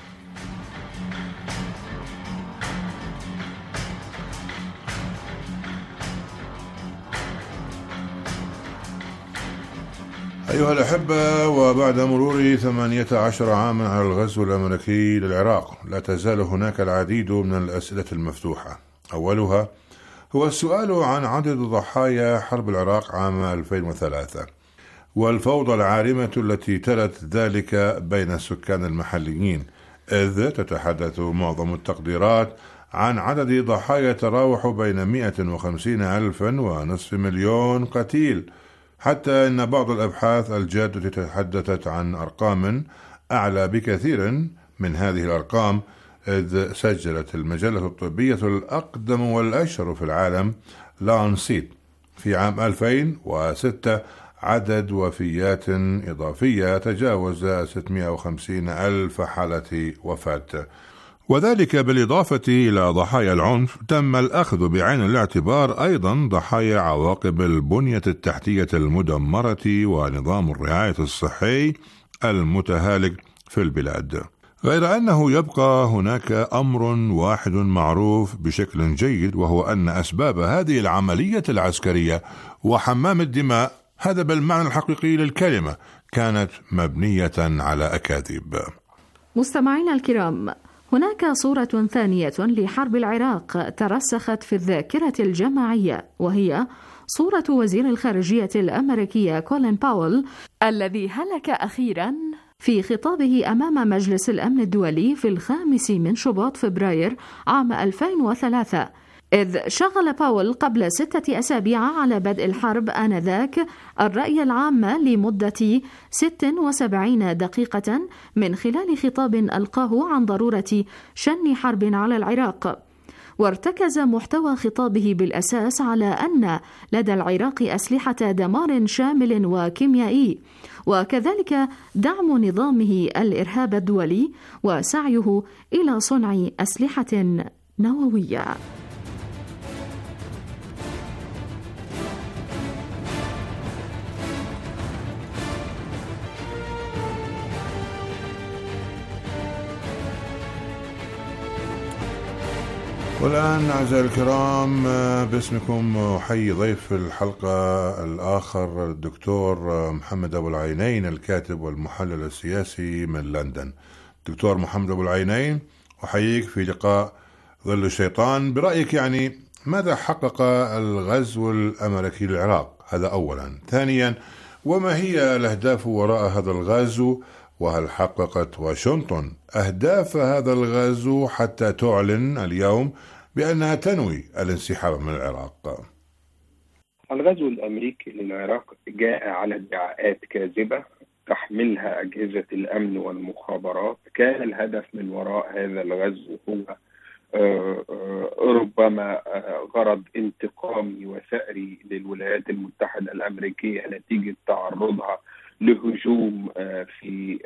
أيها الأحبة، وبعد مرور ثمانية عشر عاما على الغزو الأمريكي للعراق لا تزال هناك العديد من الأسئلة المفتوحة. أولها هو السؤال عن عدد ضحايا حرب العراق عام ألفين وثلاثة والفوضى العارمة التي تلت ذلك بين السكان المحليين، إذ تتحدث معظم التقديرات عن عدد ضحايا يتراوح بين مئة وخمسين ألفا ونصف مليون قتيل، حتى إن بعض الأبحاث الجادة تحدثت عن أرقام أعلى بكثير من هذه الأرقام، إذ سجلت المجلة الطبية الأقدم والأشهر في العالم لانسيت في عام ألفين وستة عدد وفيات إضافية تجاوز ستمئة وخمسين ألف حالة وفاة، وذلك بالإضافة إلى ضحايا العنف. تم الأخذ بعين الاعتبار أيضا ضحايا عواقب البنية التحتية المدمرة ونظام الرعاية الصحي المتهالك في البلاد. غير أنه يبقى هناك أمر واحد معروف بشكل جيد، وهو أن أسباب هذه العملية العسكرية وحمام الدماء هذا بالمعنى الحقيقي للكلمة، كانت مبنية على أكاذيب. مستمعينا الكرام، هناك صورة ثانية لحرب العراق ترسخت في الذاكرة الجماعية، وهي صورة وزير الخارجية الأمريكي كولين باول الذي هلك أخيراً في خطابه أمام مجلس الأمن الدولي في الخامس من شباط فبراير عام ألفين وثلاثة، إذ شغل باول قبل ستة أسابيع على بدء الحرب آنذاك الرأي العام لمدة ست وسبعين دقيقة من خلال خطاب ألقاه عن ضرورة شن حرب على العراق. وارتكز محتوى خطابه بالأساس على أن لدى العراق أسلحة دمار شامل وكيميائي، وكذلك دعم نظامه الإرهاب الدولي وسعيه إلى صنع أسلحة نووية. والآن أعزائي الكرام باسمكم أحيي ضيف الحلقة الآخر الدكتور محمد أبو العينين، الكاتب والمحلل السياسي من لندن. دكتور محمد أبو العينين، أحييك في لقاء ظل الشيطان. برأيك يعني ماذا حقق الغزو الأمريكي للعراق؟ هذا أولا. ثانيا، وما هي الأهداف وراء هذا الغزو؟ وهل حققت واشنطن أهداف هذا الغزو حتى تعلن اليوم بأنها تنوي الانسحاب من العراق؟ الغزو الأمريكي للعراق جاء على ادعاءات كاذبة تحملها أجهزة الأمن والمخابرات. كان الهدف من وراء هذا الغزو هو ربما غرض انتقامي وثأري للولايات المتحدة الأمريكية نتيجة تعرضها لهجوم في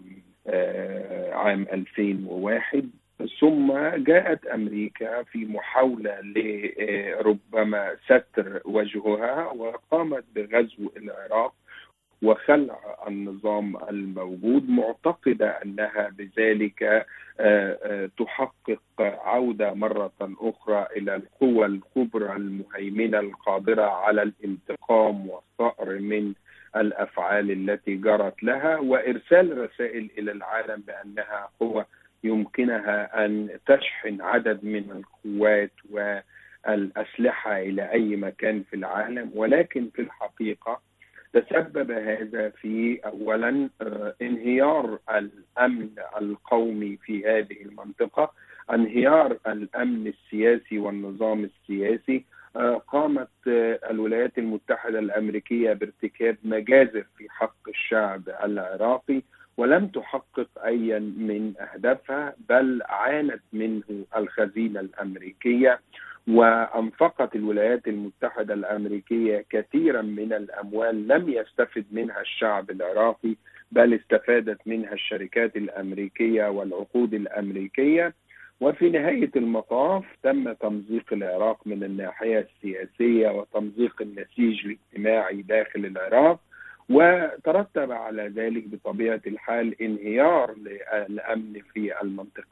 عام ألفين وواحد. ثم جاءت أمريكا في محاولة لربما ستر وجهها وقامت بغزو العراق وخلع النظام الموجود، معتقدة أنها بذلك تحقق عودة مرة أخرى إلى القوى الكبرى المهيمنة القادرة على الانتقام والثأر من الأفعال التي جرت لها، وإرسال رسائل إلى العالم بأنها قوة يمكنها أن تشحن عدد من القوات والأسلحة إلى أي مكان في العالم. ولكن في الحقيقة تسبب هذا في أولا انهيار الأمن القومي في هذه المنطقة، انهيار الأمن السياسي والنظام السياسي. قامت الولايات المتحدة الأمريكية بارتكاب مجازر في حق الشعب العراقي ولم تحقق أي من أهدافها، بل عانت منه الخزينة الأمريكية، وأنفقت الولايات المتحدة الأمريكية كثيرا من الأموال لم يستفد منها الشعب العراقي، بل استفادت منها الشركات الأمريكية والعقود الأمريكية. وفي نهاية المطاف تم تمزيق العراق من الناحية السياسية وتمزيق النسيج الاجتماعي داخل العراق، وترتب على ذلك بطبيعة الحال انهيار للأمن في المنطقة.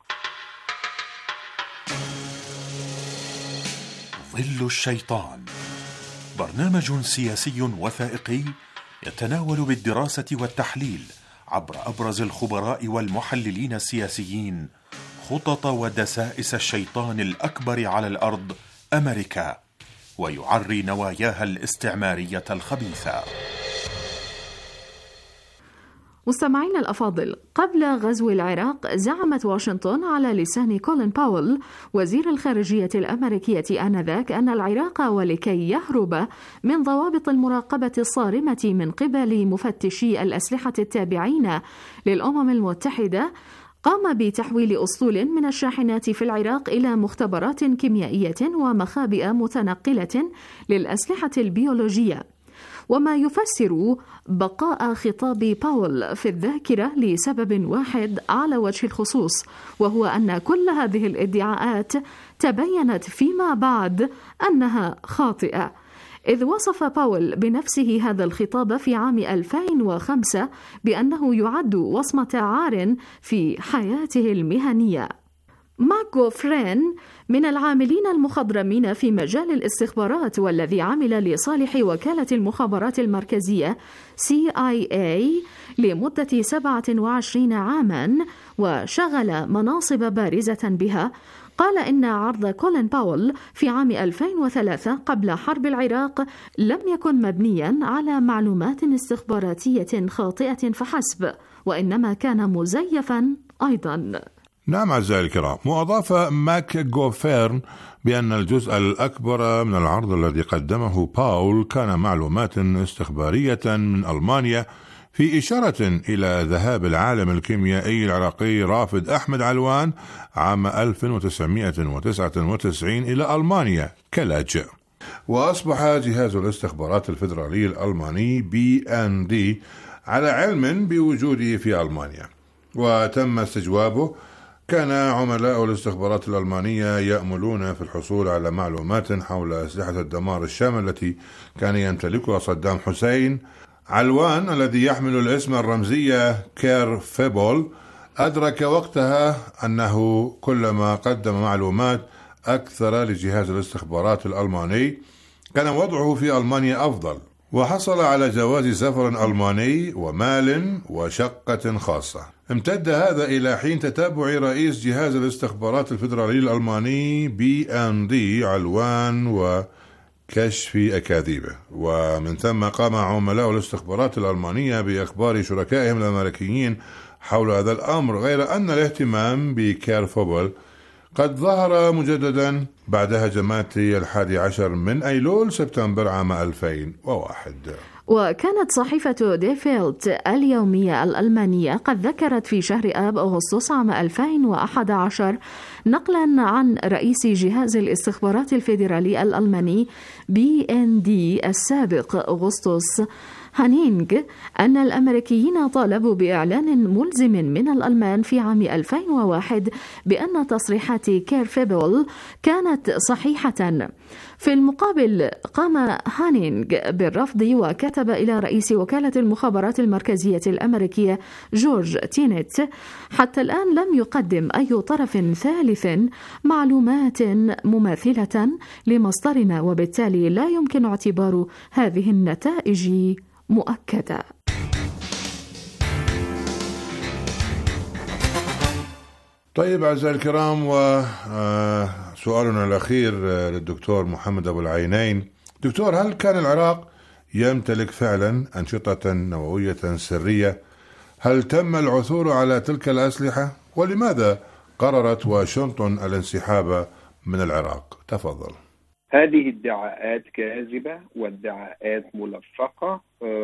ظل الشيطان، برنامج سياسي وثائقي يتناول بالدراسة والتحليل عبر أبرز الخبراء والمحللين السياسيين خطط ودسائس الشيطان الأكبر على الأرض أمريكا، ويعري نواياها الاستعمارية الخبيثة. مستمعينا الأفاضل، قبل غزو العراق زعمت واشنطن على لسان كولين باول وزير الخارجية الأمريكية آنذاك أن العراق ولكي يهرب من ضوابط المراقبة الصارمة من قبل مفتشي الأسلحة التابعين للأمم المتحدة قام بتحويل أسطول من الشاحنات في العراق إلى مختبرات كيميائية ومخابئ متنقلة للأسلحة البيولوجية، وما يفسر بقاء خطاب باول في الذاكرة لسبب واحد على وجه الخصوص، وهو أن كل هذه الادعاءات تبينت فيما بعد أنها خاطئة، إذ وصف باول بنفسه هذا الخطاب في عام ألفين وخمسة بأنه يعد وصمة عار في حياته المهنية. ماكو فرين من العاملين المخضرمين في مجال الاستخبارات، والذي عمل لصالح وكالة المخابرات المركزية سي آي إيه لمدة سبعة وعشرين عاما وشغل مناصب بارزة بها، قال إن عرض كولين باول في عام ألفين وثلاثة قبل حرب العراق لم يكن مبنيا على معلومات استخباراتية خاطئة فحسب، وإنما كان مزيفا أيضا. نعم أعزائي الكرام، وأضاف ماك جوفيرن بأن الجزء الأكبر من العرض الذي قدمه باول كان معلومات استخبارية من ألمانيا، في إشارة إلى ذهاب العالم الكيميائي العراقي رافد أحمد علوان عام ألف وتسعمائة وتسعة وتسعين إلى ألمانيا كلاجئ. وأصبح جهاز الاستخبارات الفيدرالي الألماني بي إن دي على علم بوجوده في ألمانيا، وتم استجوابه. كان عملاء الاستخبارات الألمانية يأملون في الحصول على معلومات حول أسلحة الدمار الشامل التي كان يمتلكها صدام حسين. علوان الذي يحمل الاسم الرمزي كير فيبول أدرك وقتها أنه كلما قدم معلومات أكثر لجهاز الاستخبارات الألماني كان وضعه في ألمانيا أفضل، وحصل على جواز سفر ألماني ومال وشقة خاصة. امتد هذا إلى حين تتابع رئيس جهاز الاستخبارات الفيدرالي الألماني بي إن دي علوان وكشف أكاذيبه، ومن ثم قام عملاء الاستخبارات الألمانية بإخبار شركائهم الأمريكيين حول هذا الأمر، غير أن الاهتمام بكيرفوبل قد ظهر مجددا بعد هجمات الحادي عشر من أيلول سبتمبر عام ألفين وواحد. وكانت صحيفة دي فيلت اليومية الألمانية قد ذكرت في شهر آب أغسطس عام ألفين وأحد عشر نقلا عن رئيس جهاز الاستخبارات الفيدرالي الألماني بي إن دي السابق أغسطس هانينغ أن الأمريكيين طالبوا بإعلان ملزم من الألمان في عام ألفين وواحد بأن تصريحات كيرفيبل كانت صحيحة. في المقابل قام هانينغ بالرفض وكتب إلى رئيس وكالة المخابرات المركزية الأمريكية جورج تينيت: حتى الآن لم يقدم أي طرف ثالث معلومات مماثلة لمصدرنا، وبالتالي لا يمكن اعتبار هذه النتائج مؤكدة. طيب أعزائي الكرام، وسؤالنا الأخير للدكتور محمد أبو العينين. دكتور، هل كان العراق يمتلك فعلا أنشطة نووية سرية؟ هل تم العثور على تلك الأسلحة؟ ولماذا قررت واشنطن الانسحاب من العراق؟ تفضل. هذه ادعاءات كاذبة وادعاءات ملفقة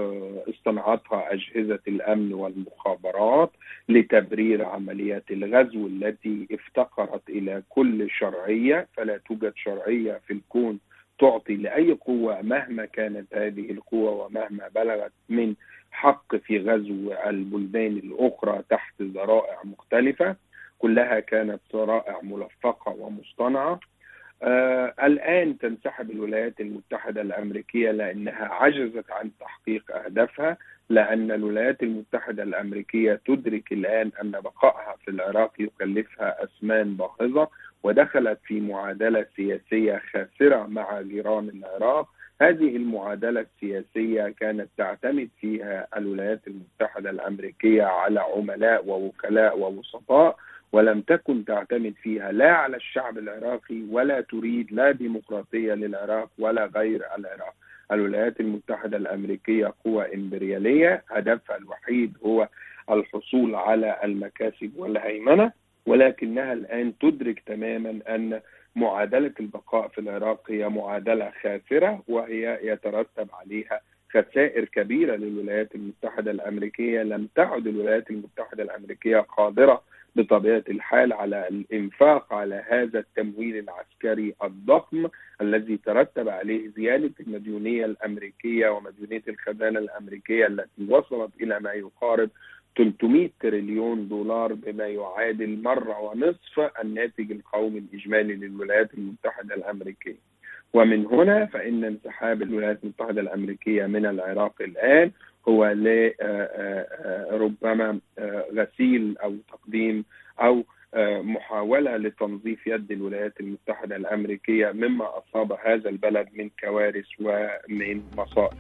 اصطنعتها أجهزة الأمن والمخابرات لتبرير عمليات الغزو التي افتقرت إلى كل شرعية، فلا توجد شرعية في الكون تعطي لأي قوة مهما كانت هذه القوة ومهما بلغت من حق في غزو البلدان الأخرى تحت ذرائع مختلفة، كلها كانت ذرائع ملفقة ومصطنعة. آه الآن تنسحب الولايات المتحدة الأمريكية لأنها عجزت عن تحقيق أهدافها، لأن الولايات المتحدة الأمريكية تدرك الآن أن بقائها في العراق يكلفها أثمان باهظة، ودخلت في معادلة سياسية خاسرة مع جيران العراق. هذه المعادلة السياسية كانت تعتمد فيها الولايات المتحدة الأمريكية على عملاء ووكلاء ووسطاء، ولم تكن تعتمد فيها لا على الشعب العراقي، ولا تريد لا ديمقراطية للعراق ولا غير العراق. الولايات المتحدة الأمريكية قوة إمبريالية هدفها الوحيد هو الحصول على المكاسب والهيمنة، ولكنها الآن تدرك تماما أن معادلة البقاء في العراق هي معادلة خاسرة، وهي يترتب عليها خسائر كبيرة للولايات المتحدة الأمريكية. لم تعد الولايات المتحدة الأمريكية قادرة بطبيعة الحال على الإنفاق على هذا التمويل العسكري الضخم الذي ترتب عليه زيادة المديونية الأمريكية ومديونية الخزانة الأمريكية التي وصلت إلى ما يقارب ثلاثمائة تريليون دولار، بما يعادل مرة ونصف الناتج القومي الإجمالي للولايات المتحدة الأمريكية. ومن هنا فإن انسحاب الولايات المتحدة الأمريكية من العراق الآن هو لربما غسيل أو تقديم أو محاولة لتنظيف يد الولايات المتحدة الأمريكية مما أصاب هذا البلد من كوارث ومن مصائب.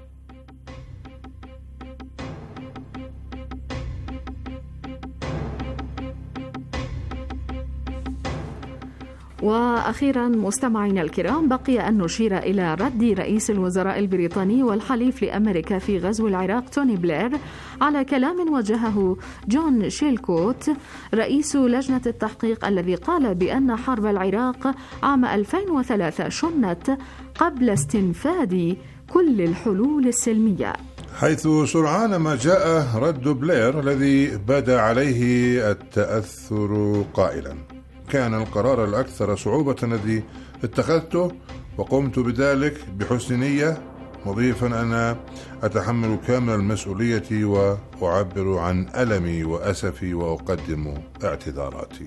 وأخيرا مستمعينا الكرام، بقي أن نشير إلى رد رئيس الوزراء البريطاني والحليف لأمريكا في غزو العراق توني بلير على كلام وجهه جون شيلكوت رئيس لجنة التحقيق، الذي قال بأن حرب العراق عام ألفين وثلاثة شنت قبل استنفاد كل الحلول السلمية، حيث سرعان ما جاء رد بلير الذي بدا عليه التأثر قائلا: كان القرار الأكثر صعوبة الذي اتخذته وقمت بذلك بحسن نية، مضيفا أنا أتحمل كامل المسؤولية وأعبر عن ألمي وأسفي وأقدم اعتذاراتي.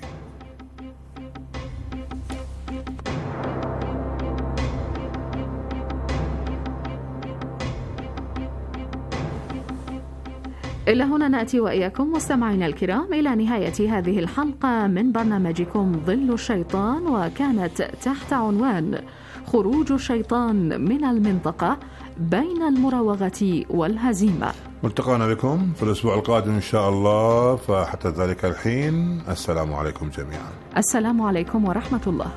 إلى هنا نأتي وإياكم مستمعينا الكرام إلى نهاية هذه الحلقة من برنامجكم ظل الشيطان، وكانت تحت عنوان خروج الشيطان من المنطقة بين المراوغة والهزيمة. ملتقانا بكم في الأسبوع القادم إن شاء الله، فحتى ذلك الحين السلام عليكم جميعا. السلام عليكم ورحمة الله.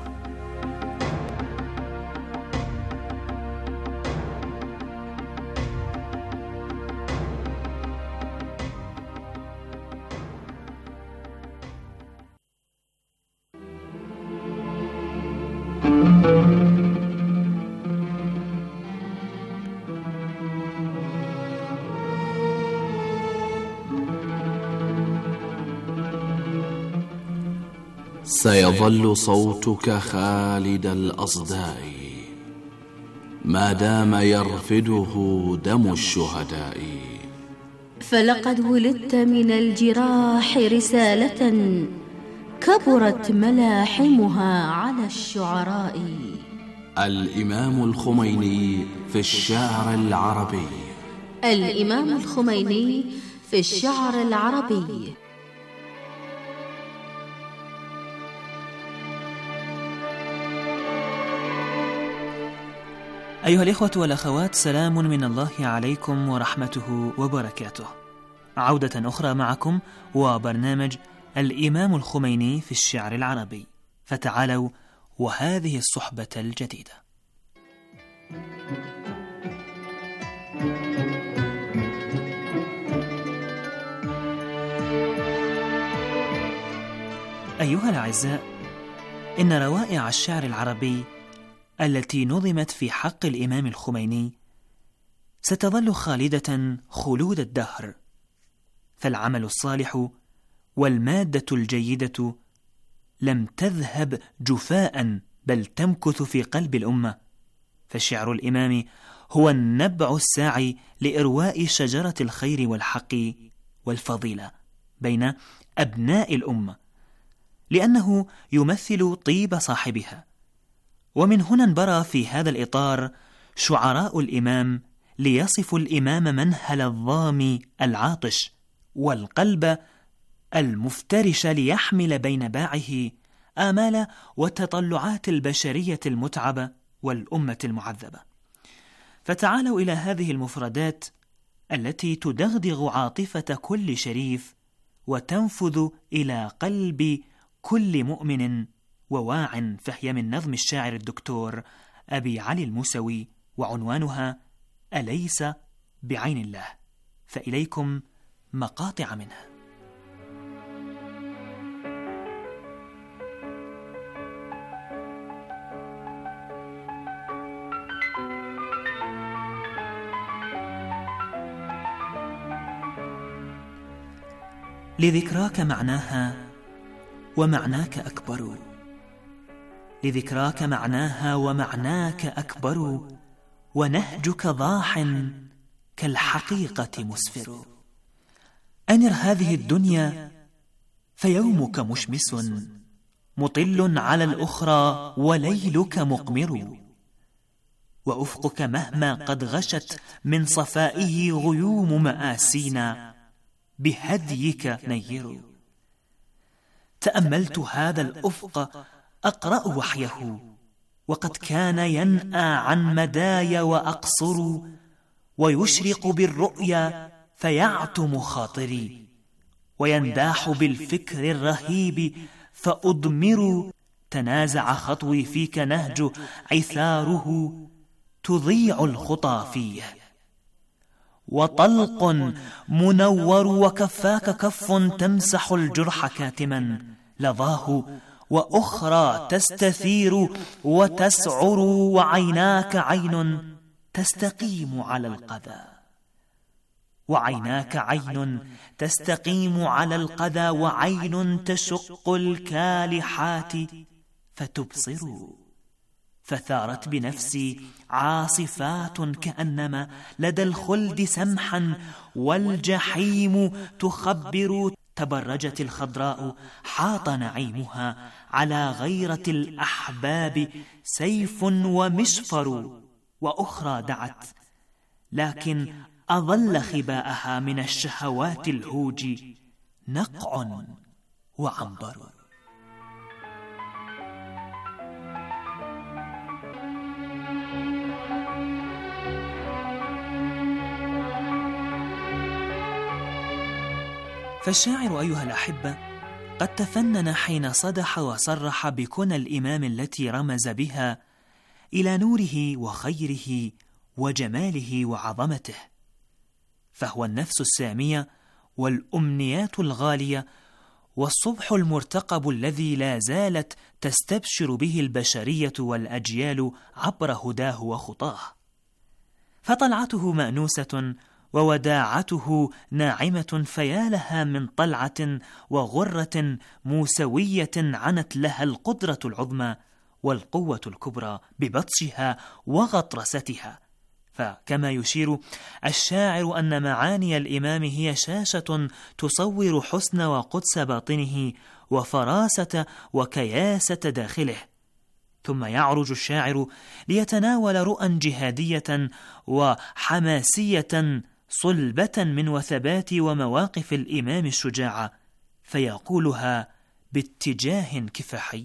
سيظل صوتك خالد الأصداء ما دام يرفده دم الشهداء، فلقد ولدت من الجراح رسالة كبرت ملاحمها على الشعراء. الإمام الخميني في الشعر العربي. الإمام الخميني في الشعر العربي. أيها الإخوة والأخوات، سلام من الله عليكم ورحمته وبركاته. عودة أخرى معكم وبرنامج الإمام الخميني في الشعر العربي، فتعالوا وهذه الصحبة الجديدة. أيها الأعزاء، إن روائع الشعر العربي التي نظمت في حق الإمام الخميني ستظل خالدة خلود الدهر، فالعمل الصالح والمادة الجيدة لم تذهب جفاء بل تمكث في قلب الأمة، فشعر الإمام هو النبع الساعي لإرواء شجرة الخير والحق والفضيلة بين أبناء الأمة، لأنه يمثل طيب صاحبها. ومن هنا انبرى في هذا الإطار شعراء الإمام ليصفوا الإمام منهل الظام العاطش والقلب المفترش، ليحمل بين باعه آمال وتطلعات البشرية المتعبة والأمة المعذبة. فتعالوا إلى هذه المفردات التي تدغدغ عاطفة كل شريف وتنفذ إلى قلب كل مؤمن وواع، فهي من نظم الشاعر الدكتور أبي علي الموسوي، وعنوانها أليس بعين الله، فإليكم مقاطع منها. لذكراك معناها ومعناك أكبر، لذكراك معناها ومعناك أكبر، ونهجك ضاح كالحقيقة مسفر. أنر هذه الدنيا فيومك مشمس، مطل على الأخرى وليلك مقمر، وأفقك مهما قد غشت من صفائه غيوم مآسينا بهديك نير. تأملت هذا الأفق أقرأ وحيه، وقد كان ينأى عن مداي وأقصر، ويشرق بالرؤيا فيعتم خاطري، وينداح بالفكر الرهيب فأضمر. تنازع خطوي فيك نهج عثاره، تضيع الخطى فيه. وطلق منور وكفاك كف تمسح الجرح كاتما لظاه، وأخرى تستثير وتسعر، وعيناك عين تستقيم على القذى. وعيناك عين تستقيم على القذى، وعين تشق الكالحات فتبصر. فثارت بنفسي عاصفات كأنما لدى الخلد سمحا، والجحيم تخبر. تبرجت الخضراء حاط نعيمها، على غيرة الأحباب سيف ومشفر. وأخرى دعت، لكن أظل خباءها من الشهوات الهوج نقع وعنبر. فالشاعر أيها الأحبة قد تفنن حين صدح وصرح بكنى الإمام التي رمز بها إلى نوره وخيره وجماله وعظمته، فهو النفس السامية والأمنيات الغالية، والصبح المرتقب الذي لا زالت تستبشر به البشرية والأجيال عبر هداه وخطاه. فطلعته مأنوسة ووداعته ناعمة، فيا لها من طلعة وغرة موسوية عنت لها القدرة العظمى والقوة الكبرى ببطشها وغطرستها. فكما يشير الشاعر أن معاني الإمام هي شاشة تصور حسن وقدس باطنه وفراسة وكياسة داخله، ثم يعرج الشاعر ليتناول رؤى جهادية وحماسية صلبة من وثبات ومواقف الإمام الشجاع، فيقولها باتجاه كفاحي.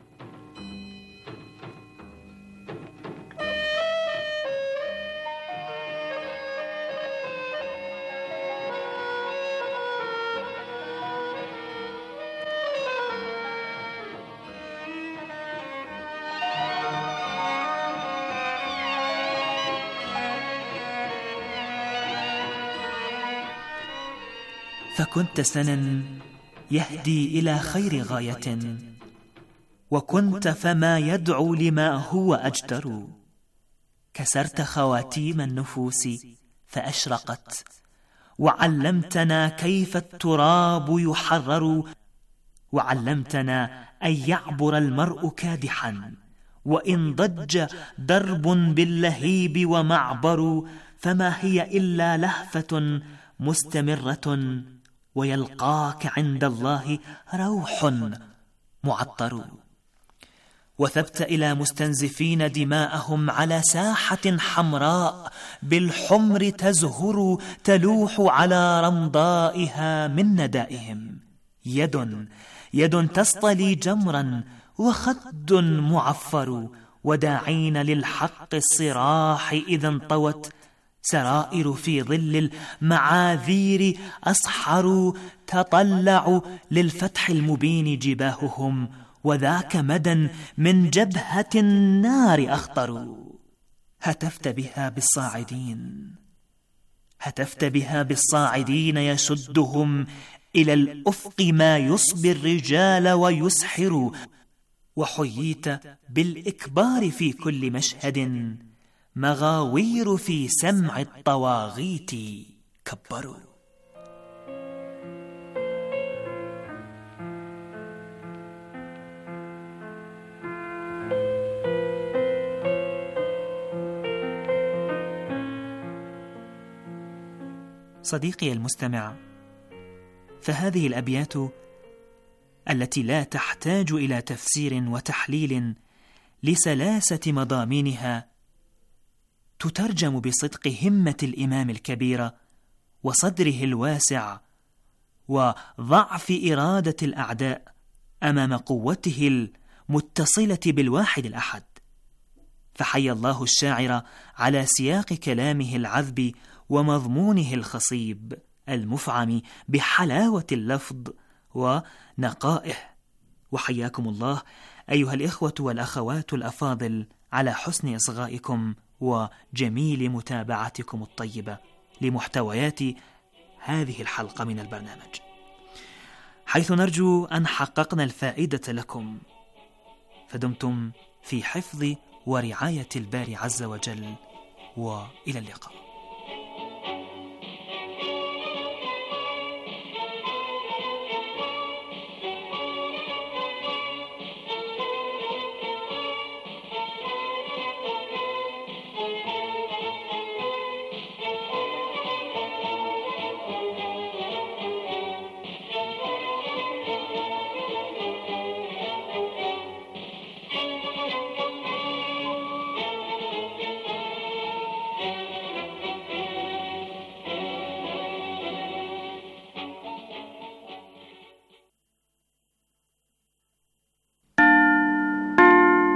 فكنت سنا يهدي إلى خير غاية، وكنت فما يدعو لما هو أجدر. كسرت خواتيم النفوس فأشرقت، وعلمتنا كيف التراب يحرر، وعلمتنا أن يعبر المرء كادحا، وإن ضج درب باللهيب ومعبر، فما هي إلا لهفة مستمرة، ويلقاك عند الله روح معطر. وثبت إلى مستنزفين دماءهم على ساحة حمراء بالحمر تزهر، تلوح على رمضائها من ندائهم. يد يد تصطلي جمرا، وخد معفر، وداعين للحق الصراح إذا انطوت، سرائر في ظل المعاذير أصحر، تطلع للفتح المبين جباههم، وذاك مدى من جبهة النار أخطر. هتفت بها بالصاعدين هتفت بها بالصاعدين يشدهم إلى الأفق ما يصبي الرجال ويسحر، وحييت بالإكبار في كل مشهد، مغاوير في سمع الطواغيت كبروا. صديقي المستمع، فهذه الأبيات التي لا تحتاج إلى تفسير وتحليل لسلاسة مضامينها تترجم بصدق همة الإمام الكبيرة وصدره الواسع وضعف إرادة الأعداء أمام قوته المتصلة بالواحد الأحد. فحيا الله الشاعر على سياق كلامه العذب ومضمونه الخصيب المفعم بحلاوة اللفظ ونقائه. وحياكم الله أيها الإخوة والأخوات الأفاضل على حسن إصغائكم وجميل متابعتكم الطيبة لمحتويات هذه الحلقة من البرنامج، حيث نرجو أن حققنا الفائدة لكم. فدمتم في حفظ ورعاية الباري عز وجل، وإلى اللقاء.